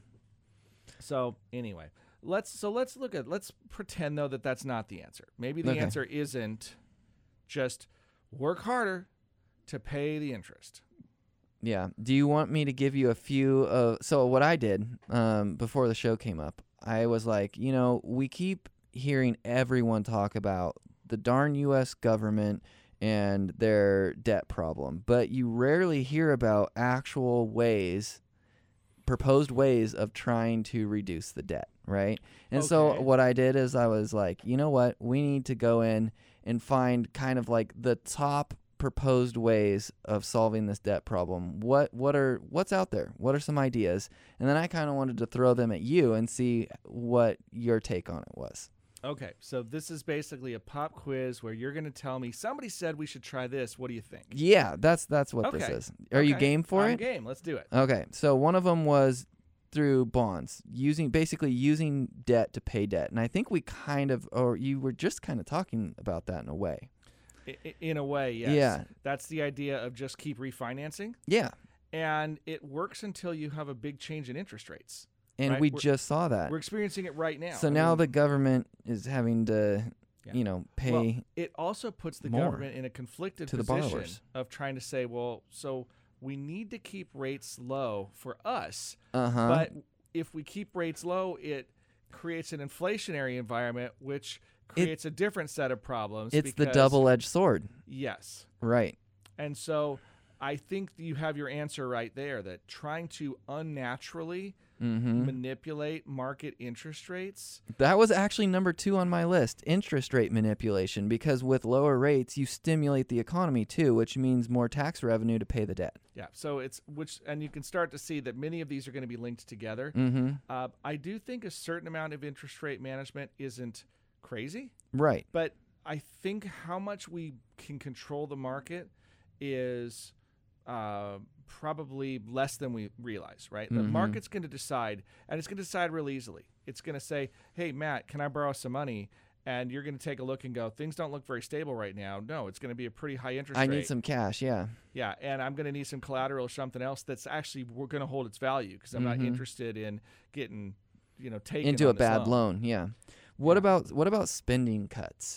Speaker 3: So anyway, let's so let's look at let's pretend though that that's not the answer. Maybe the
Speaker 4: Okay.
Speaker 3: answer isn't just work harder to pay the interest.
Speaker 4: Yeah. Do you want me to give you a few of so what I did um, before the show came up, I was like, you know, we keep hearing everyone talk about the darn U S government and their debt problem, but you rarely hear about actual ways, proposed ways of trying to reduce the debt, right? And so
Speaker 3: Okay.
Speaker 4: what I did is I was like, you know what? We need to go in and find kind of like the top proposed ways of solving this debt problem. What what are what's out there? What are some ideas? And then I kind of wanted to throw them at you and see what your take on it was.
Speaker 3: Okay, so this is basically a pop quiz where you're going to tell me somebody said we should try this. What do you think?
Speaker 4: Yeah, that's that's what this
Speaker 3: Okay.
Speaker 4: is. Are you
Speaker 3: Okay,
Speaker 4: game for
Speaker 3: I'm
Speaker 4: it?
Speaker 3: game. Let's do it.
Speaker 4: Okay, so one of them was through bonds, using basically using debt to pay debt, and I think we kind of, or you were just kind of talking about that in a way.
Speaker 3: I- I- In a way, yes.
Speaker 4: Yeah.
Speaker 3: That's the idea of just keep refinancing,
Speaker 4: Yeah,
Speaker 3: and it works until you have a big change in interest rates.
Speaker 4: and
Speaker 3: Right,
Speaker 4: we
Speaker 3: we're-
Speaker 4: just saw that.
Speaker 3: We're experiencing it right now.
Speaker 4: So
Speaker 3: I
Speaker 4: now
Speaker 3: mean,
Speaker 4: the government is having to,
Speaker 3: Yeah.
Speaker 4: you know, pay.
Speaker 3: well, it also puts the
Speaker 4: more
Speaker 3: government in a conflicted
Speaker 4: to the
Speaker 3: position
Speaker 4: borrowers.
Speaker 3: of trying to say, well, so we need to keep rates low for us,
Speaker 4: uh huh.
Speaker 3: but if we keep rates low, it creates an inflationary environment, which creates a different set of problems.
Speaker 4: It's the
Speaker 3: because-
Speaker 4: double-edged sword,
Speaker 3: Yes.
Speaker 4: right?
Speaker 3: And so I think you have your answer right there, that trying to unnaturally
Speaker 4: Mm-hmm.
Speaker 3: manipulate market interest rates.
Speaker 4: That was actually number two on my list, interest rate manipulation, because with lower rates, you stimulate the economy too, which means more tax revenue to pay the debt.
Speaker 3: Yeah, so it's which, and you can start to see that many of these are going to be linked together.
Speaker 4: Mm-hmm.
Speaker 3: Uh, I do think a certain amount of interest rate management isn't crazy,
Speaker 4: Right.
Speaker 3: but I think how much we can control the market is uh, probably less than we realize, right? The
Speaker 4: Mhm.
Speaker 3: market's going to decide, and it's going to decide real easily. It's going to say, hey, Matt, can I borrow some money? And you're going to take a look and go, things don't look very stable right now. No, it's going to be a pretty high interest
Speaker 4: I
Speaker 3: rate.
Speaker 4: need some cash, yeah.
Speaker 3: Yeah, and I'm going to need some collateral or something else that's actually we're going to hold its value because I'm
Speaker 4: Mhm.
Speaker 3: not interested in getting, you know, taken
Speaker 4: Into
Speaker 3: on
Speaker 4: a
Speaker 3: this
Speaker 4: bad
Speaker 3: loan.
Speaker 4: loan, yeah. What
Speaker 3: Yeah.
Speaker 4: about what about spending cuts?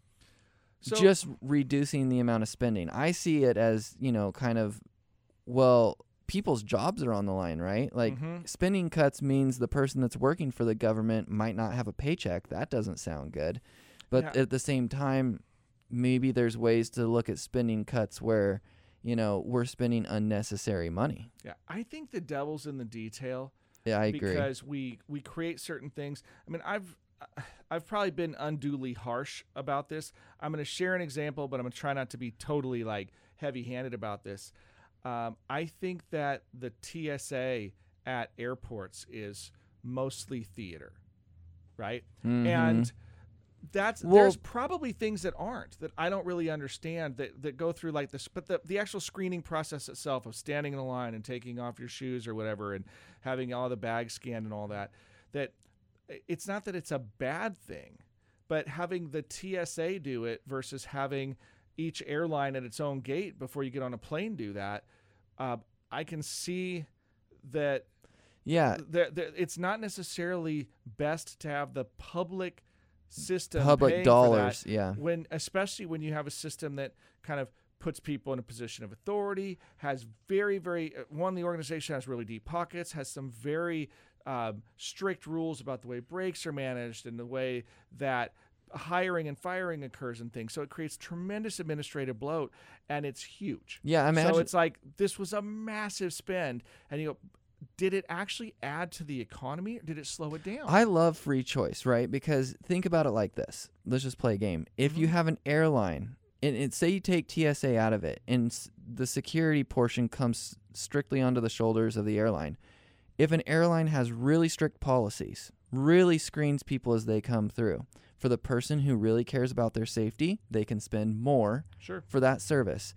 Speaker 3: So,
Speaker 4: Just reducing the amount of spending. I see it as, you know, kind of, well, people's jobs are on the line, right? Like
Speaker 3: Mhm.
Speaker 4: spending cuts means the person that's working for the government might not have a paycheck. That doesn't sound good. But
Speaker 3: Yeah.
Speaker 4: at the same time, maybe there's ways to look at spending cuts where, you know, we're spending unnecessary money.
Speaker 3: yeah, I think the devil's in the detail.
Speaker 4: Yeah, I agree.
Speaker 3: Because we we create certain things. I mean, I've I've probably been unduly harsh about this. I'm going to share an example, but I'm going to try not to be totally like heavy-handed about this. Um, I think that the T S A at airports is mostly theater, right?
Speaker 4: Mhm.
Speaker 3: And that's
Speaker 4: Well-
Speaker 3: there's probably things that aren't that I don't really understand that, that go through like this, but the, the actual screening process itself of standing in a line and taking off your shoes or whatever and having all the bags scanned and all that, that it's not that it's a bad thing, but having the T S A do it versus having each airline at its own gate before you get on a plane do that, uh, I can see that
Speaker 4: yeah,
Speaker 3: there, there, it's not necessarily best to have the public system
Speaker 4: public
Speaker 3: paying
Speaker 4: dollars,
Speaker 3: for that
Speaker 4: yeah.
Speaker 3: when especially when you have a system that kind of puts people in a position of authority, has very very uh, one the organization has really deep pockets, has some very um, strict rules about the way breaks are managed and the way that hiring and firing occurs and things. So it creates tremendous administrative bloat, and it's huge.
Speaker 4: Yeah, imagine
Speaker 3: So it's like this was a massive spend, and you go, did it actually add to the economy or did it slow it down?
Speaker 4: I love free choice, right? Because think about it like this. Let's just play a game. If you
Speaker 3: Mhm.
Speaker 4: have an airline, and, and say you take T S A out of it, and s- the security portion comes strictly onto the shoulders of the airline. If an airline has really strict policies, really screens people as they come through, for the person who really cares about their safety, they can spend more
Speaker 3: Sure.
Speaker 4: for that service.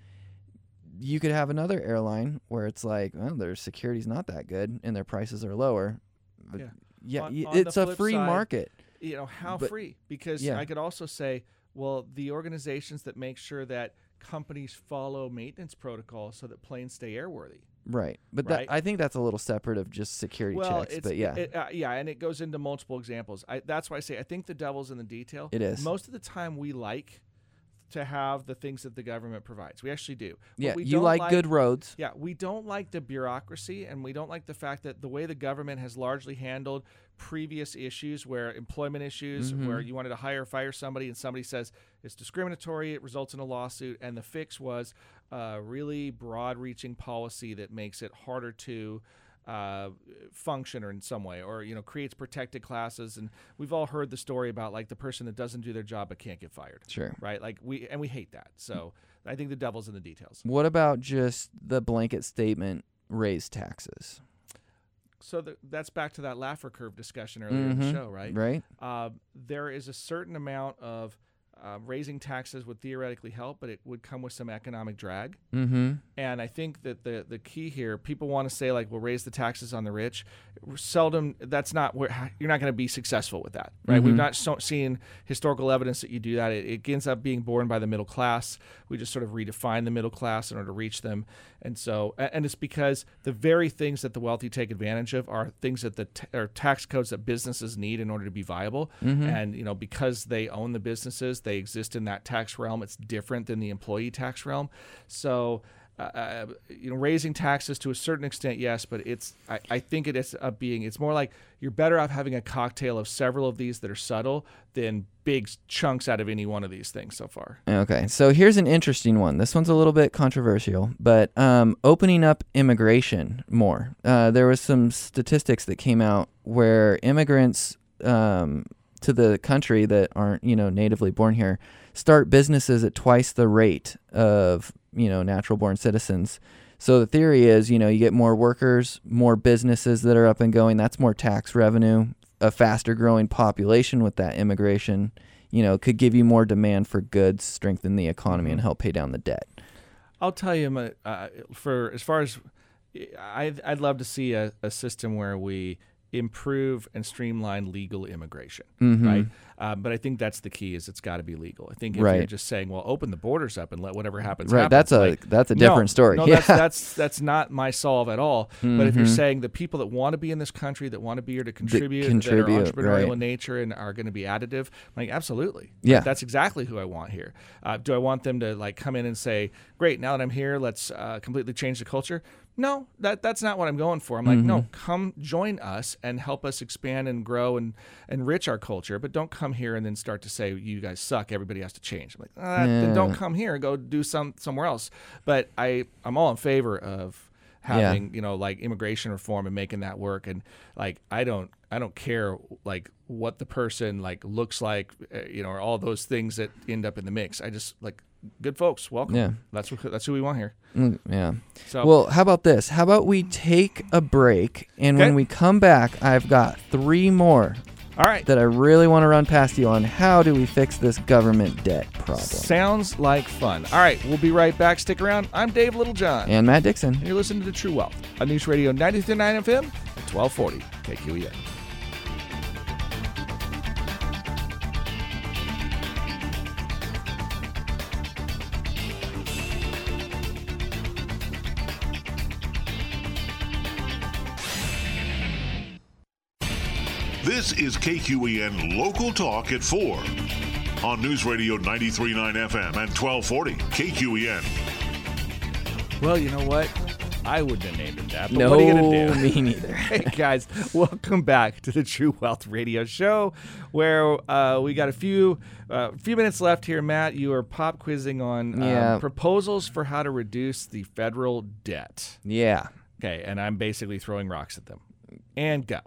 Speaker 4: You could have another airline where it's like, well, their security's not that good and their prices are lower. But
Speaker 3: Yeah.
Speaker 4: yeah,
Speaker 3: On-
Speaker 4: y-
Speaker 3: on the
Speaker 4: it's a
Speaker 3: flip
Speaker 4: free
Speaker 3: side,
Speaker 4: market.
Speaker 3: You know, how
Speaker 4: But-
Speaker 3: free? Because
Speaker 4: yeah.
Speaker 3: I could also say, well, the organizations that make sure that companies follow maintenance protocols so that planes stay airworthy.
Speaker 4: Right. But
Speaker 3: Right.
Speaker 4: that I think that's a little separate of just security
Speaker 3: Well,
Speaker 4: checks.
Speaker 3: it's,
Speaker 4: But yeah,
Speaker 3: it, uh, yeah, and it goes into multiple examples. I, that's why I say I think the devil's in the detail.
Speaker 4: It is.
Speaker 3: Most of the time, we like to have the things that the government provides. We actually do. What
Speaker 4: yeah,
Speaker 3: we
Speaker 4: you
Speaker 3: don't
Speaker 4: like, good roads.
Speaker 3: Yeah, we don't like the bureaucracy, and we don't like the fact that the way the government has largely handled previous issues, where employment issues,
Speaker 4: Mhm.
Speaker 3: where you wanted to hire or fire somebody, and somebody says it's discriminatory, it results in a lawsuit, and the fix was a really broad-reaching policy that makes it harder to uh, function or in some way, or you know, creates protected classes. And we've all heard the story about like the person that doesn't do their job but can't get fired,
Speaker 4: Sure.
Speaker 3: right? Like we and we hate that. So I think the devil's in the details.
Speaker 4: What about just the blanket statement, raise taxes?
Speaker 3: So the, that's back to that Laffer curve discussion earlier in the
Speaker 4: Mhm.
Speaker 3: show, right?
Speaker 4: Right?
Speaker 3: Uh, there is a certain amount of uh, raising taxes would theoretically help, but it would come with some economic drag.
Speaker 4: Mm-hmm.
Speaker 3: And I think that the the key here, people want to say like, we'll raise the taxes on the rich. Seldom, that's not where you're not going to be successful with that, right?
Speaker 4: Mhm.
Speaker 3: We've not so, seen historical evidence that you do that. It, it ends up being borne by the middle class. We just sort of redefine the middle class in order to reach them. And so, and it's because the very things that the wealthy take advantage of are things that the t- are tax codes that businesses need in order to be viable.
Speaker 4: Mhm.
Speaker 3: And, you know, because they own the businesses, they exist in that tax realm. It's different than the employee tax realm. So uh, you know, raising taxes to a certain extent, yes, but it's I, I think it is up being it's more like you're better off having a cocktail of several of these that are subtle than big chunks out of any one of these things so far.
Speaker 4: Okay, so here's an interesting one. This one's a little bit controversial, but um, opening up immigration more. Uh, there was some statistics that came out where immigrants um, to the country that aren't, you know, natively born here start businesses at twice the rate of, you know, natural born citizens. So the theory is, you know, you get more workers, more businesses that are up and going. That's more tax revenue. A faster growing population with that immigration, you know, could give you more demand for goods, strengthen the economy, and help pay down the debt.
Speaker 3: I'll tell you, uh, for as far as I'd, I'd love to see a, a system where we improve and streamline legal immigration,
Speaker 4: mm-hmm.
Speaker 3: right? Um, but I think that's the key: is it's got to be legal. I think if
Speaker 4: right.
Speaker 3: you're just saying, "Well, open the borders up and let whatever happens,"
Speaker 4: right?
Speaker 3: happen,
Speaker 4: That's a
Speaker 3: like,
Speaker 4: that's a different
Speaker 3: no,
Speaker 4: story.
Speaker 3: No,
Speaker 4: yeah.
Speaker 3: that's, that's that's not my solve at all.
Speaker 4: Mm-hmm.
Speaker 3: But if you're saying the people that want to be in this country, that want to be here to contribute, that,
Speaker 4: contribute
Speaker 3: that are entrepreneurial
Speaker 4: right.
Speaker 3: in nature and are going to be additive, I'm like absolutely,
Speaker 4: yeah,
Speaker 3: like, that's exactly who I want here. Uh, do I want them to like come in and say, "Great, now that I'm here, let's uh, completely change the culture"? No, that that's not what I'm going for. I'm like,
Speaker 4: mm-hmm.
Speaker 3: no, come join us and help us expand and grow and enrich our culture, but don't come here and then start to say you guys suck. Everybody has to change. I'm like, ah,
Speaker 4: yeah.
Speaker 3: then don't come here. Go do some somewhere else. But I I'm all in favor of having
Speaker 4: yeah.
Speaker 3: you know like immigration reform and making that work. And like I don't I don't care like what the person like looks like, uh, you know, or all those things that end up in the mix. I just like. Good folks, welcome.
Speaker 4: Yeah.
Speaker 3: That's what, that's who we want here.
Speaker 4: Mm, yeah.
Speaker 3: So,
Speaker 4: well, how about this? How about we take a break, and
Speaker 3: okay.
Speaker 4: when we come back, I've got three more
Speaker 3: all right.
Speaker 4: that I really want to run past you on how do we fix this government debt problem.
Speaker 3: Sounds like fun. All right, we'll be right back. Stick around. I'm Dave Littlejohn.
Speaker 4: And Matt Dixon.
Speaker 3: And you're listening to True Wealth on News Radio ninety-three point nine F M at twelve forty K Q E N.
Speaker 2: This is K Q E N Local Talk at four on News Radio ninety-three point nine F M and twelve forty K Q E N.
Speaker 3: Well, you know what? I wouldn't have named it that, but
Speaker 4: no,
Speaker 3: what are you going to do?
Speaker 4: Me neither.
Speaker 3: Hey, guys, welcome back to the True Wealth Radio Show, where uh, we got a few uh, few minutes left here. Matt, you are pop quizzing on um,
Speaker 4: yeah.
Speaker 3: proposals for how to reduce the federal debt.
Speaker 4: Yeah.
Speaker 3: Okay, and I'm basically throwing rocks at them. And go.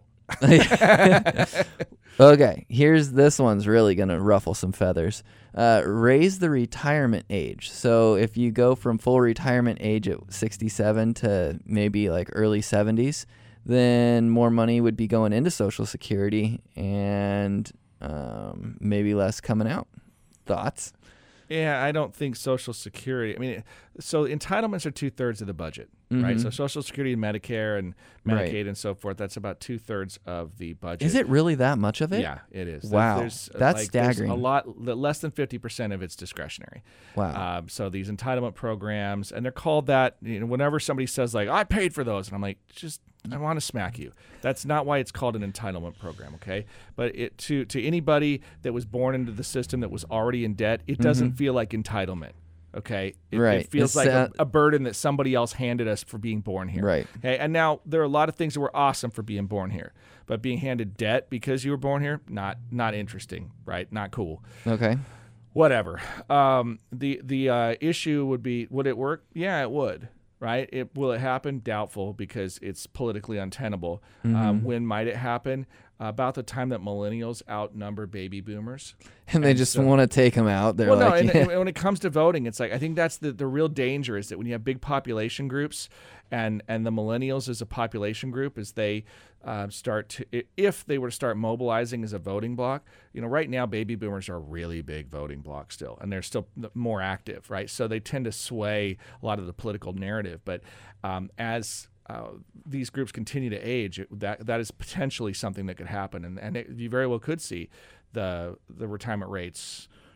Speaker 4: Okay, here's this one's really going to ruffle some feathers. Uh, raise the retirement age. So if you go from full retirement age at sixty-seven to maybe like early seventies, then more money would be going into Social Security and um, maybe less coming out. Thoughts?
Speaker 3: Yeah, I don't think Social Security. I mean, so entitlements are two thirds of the budget, mm-hmm. right? So Social Security and Medicare and Medicaid
Speaker 4: right.
Speaker 3: and so forth, that's about two thirds of the budget.
Speaker 4: Is it really that much of it?
Speaker 3: Yeah, it is.
Speaker 4: Wow.
Speaker 3: There's,
Speaker 4: that's
Speaker 3: like,
Speaker 4: staggering.
Speaker 3: There's a lot, less than fifty percent of it's discretionary.
Speaker 4: Wow.
Speaker 3: Um, so these entitlement programs, and they're called that, you know, whenever somebody says, like, I paid for those, and I'm like, just, I want to smack you. That's not why it's called an entitlement program, okay? But it to to anybody that was born into the system that was already in debt, it doesn't
Speaker 4: mm-hmm.
Speaker 3: feel like entitlement, okay? It,
Speaker 4: right.
Speaker 3: it feels
Speaker 4: it's
Speaker 3: like
Speaker 4: uh,
Speaker 3: a, a burden that somebody else handed us for being born here.
Speaker 4: Right.
Speaker 3: Okay, and now there are a lot of things that were awesome for being born here, but being handed debt because you were born here, not not interesting, right? Not cool.
Speaker 4: Okay.
Speaker 3: Whatever. Um, the the uh, issue would be, would it work? Yeah, it would. Right? It will it happen? Doubtful, because it's politically untenable.
Speaker 4: Mm-hmm.
Speaker 3: Um, when might it happen? Uh, about the time that millennials outnumber baby boomers,
Speaker 4: and they
Speaker 3: and
Speaker 4: just
Speaker 3: so,
Speaker 4: want to take them out. They're
Speaker 3: well,
Speaker 4: like,
Speaker 3: no.
Speaker 4: yeah.
Speaker 3: And, and when it comes to voting, it's like I think that's the, the real danger is that when you have big population groups, and and the millennials as a population group, as they uh, start to, if they were to start mobilizing as a voting bloc, you know, right now baby boomers are a really big voting bloc still, and they're still more active, right? So they tend to sway a lot of the political narrative. But um, as uh, these groups continue to age, it, that that is potentially something that could happen, and and it, you very well could see the the retirement rates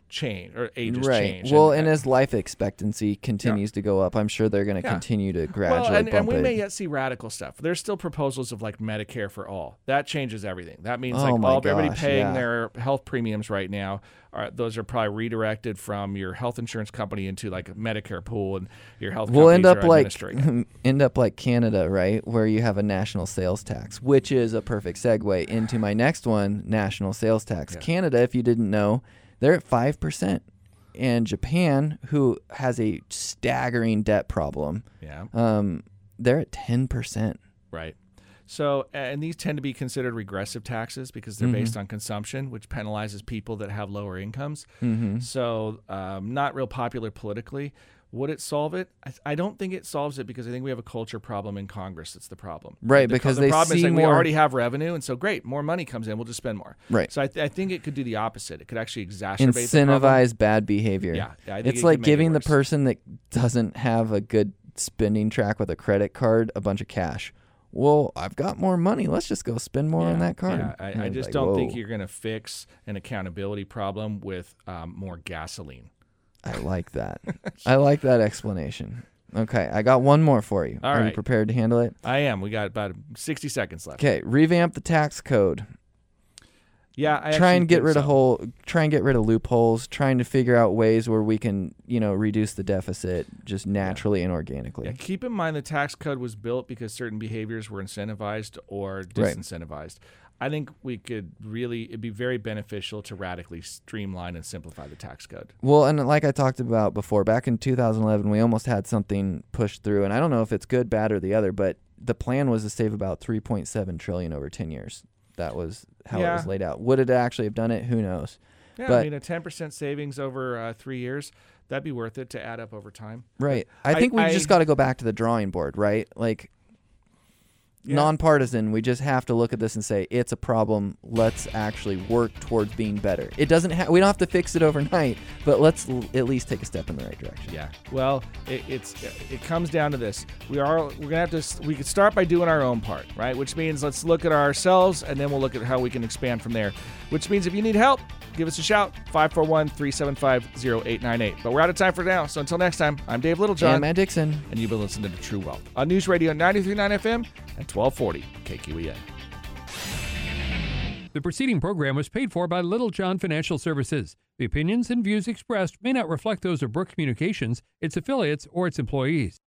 Speaker 3: change or ages
Speaker 4: right.
Speaker 3: change.
Speaker 4: Well, and, and as life expectancy continues
Speaker 3: yeah.
Speaker 4: to go up, I'm sure they're going to
Speaker 3: yeah.
Speaker 4: continue to gradually
Speaker 3: well, and,
Speaker 4: bump
Speaker 3: and we
Speaker 4: it.
Speaker 3: may yet see radical stuff. There's still proposals of like Medicare for all. That changes everything. That means
Speaker 4: Oh
Speaker 3: like
Speaker 4: my
Speaker 3: all everybody
Speaker 4: gosh,
Speaker 3: paying
Speaker 4: yeah.
Speaker 3: their health premiums right now. Are, those are probably redirected from your health insurance company into like a Medicare pool, and your health
Speaker 4: We'll end
Speaker 3: companies
Speaker 4: up
Speaker 3: are
Speaker 4: like
Speaker 3: administering it.
Speaker 4: end up like Canada, right, where you have a national sales tax, which is a perfect segue into my next one, national sales tax.
Speaker 3: Yeah.
Speaker 4: Canada, if you didn't know, they're at five percent. And Japan, who has a staggering debt problem,
Speaker 3: Yeah.
Speaker 4: um, they're at ten percent.
Speaker 3: Right. So, and these tend to be considered regressive taxes because they're
Speaker 4: Mhm.
Speaker 3: based on consumption, which penalizes people that have lower incomes.
Speaker 4: Mm-hmm.
Speaker 3: So, um, not real popular politically. Would it solve it? I, I don't think it solves it because I think we have a culture problem in Congress. That's the problem.
Speaker 4: Right,
Speaker 3: The,
Speaker 4: because
Speaker 3: the
Speaker 4: they
Speaker 3: problem is
Speaker 4: see
Speaker 3: like we
Speaker 4: more-
Speaker 3: already have revenue, and so great, more money comes in, we'll just spend more.
Speaker 4: Right.
Speaker 3: So I, th- I think it could do the opposite. It could actually exacerbate the problem.
Speaker 4: Incentivize bad behavior.
Speaker 3: Yeah, yeah, I think
Speaker 4: It's
Speaker 3: it
Speaker 4: like
Speaker 3: could make it
Speaker 4: giving the
Speaker 3: worse.
Speaker 4: person that doesn't have a good spending track with a credit card a bunch of cash. Well, I've got more money. Let's just go spend more on
Speaker 3: Yeah,
Speaker 4: that card.
Speaker 3: Yeah, I,
Speaker 4: And
Speaker 3: I
Speaker 4: it's
Speaker 3: just
Speaker 4: like,
Speaker 3: don't think
Speaker 4: whoa.
Speaker 3: you're going to fix an accountability problem with um, more gasoline.
Speaker 4: I like that. I like that explanation. Okay, I got one more for you.
Speaker 3: All
Speaker 4: Are you
Speaker 3: right.
Speaker 4: prepared to handle it?
Speaker 3: I am. We got about sixty seconds left.
Speaker 4: Okay, revamp the tax code.
Speaker 3: Yeah, I
Speaker 4: try
Speaker 3: actually
Speaker 4: and get
Speaker 3: think
Speaker 4: rid
Speaker 3: so.
Speaker 4: of whole try and get rid of loopholes, trying to figure out ways where we can, you know, reduce the deficit just naturally and organically.
Speaker 3: Yeah, keep in mind the tax code was built because certain behaviors were incentivized or
Speaker 4: Right.
Speaker 3: disincentivized. I think we could really, it'd be very beneficial to radically streamline and simplify the tax code.
Speaker 4: Well, and like I talked about before, back in two thousand eleven, we almost had something pushed through, and I don't know if it's good, bad, or the other, but the plan was to save about three point seven trillion dollars over ten years. That was how
Speaker 3: Yeah.
Speaker 4: it was laid out. Would it actually have done it? Who knows?
Speaker 3: Yeah,
Speaker 4: But-
Speaker 3: I mean, a ten percent savings over uh, three years, that'd be worth it to add up over time.
Speaker 4: Right. I
Speaker 3: I-
Speaker 4: think we
Speaker 3: I-
Speaker 4: just got to go back to the drawing board, right? Like,
Speaker 3: Yeah.
Speaker 4: nonpartisan, we just have to look at this and say, it's a problem. Let's actually work towards being better. It doesn't ha- we don't have to fix it overnight, but let's l- at least take a step in the right direction.
Speaker 3: Yeah. Well, it, it's it comes down to this. We are we're gonna have to s- we could start by doing our own part, right? Which means let's look at ourselves and then we'll look at how we can expand from there. Which means if you need help, give us a shout five four one, three seven five, zero eight nine eight. But we're out of time for now. So until next time, I'm Dave Littlejohn,
Speaker 4: And Matt Dixon.
Speaker 3: and you've been listening to True Wealth on News Radio ninety-three point nine F M and twelve forty K Q E N.
Speaker 1: The preceding program was paid for by Little John Financial Services. The opinions and views expressed may not reflect those of Brook Communications, its affiliates, or its employees.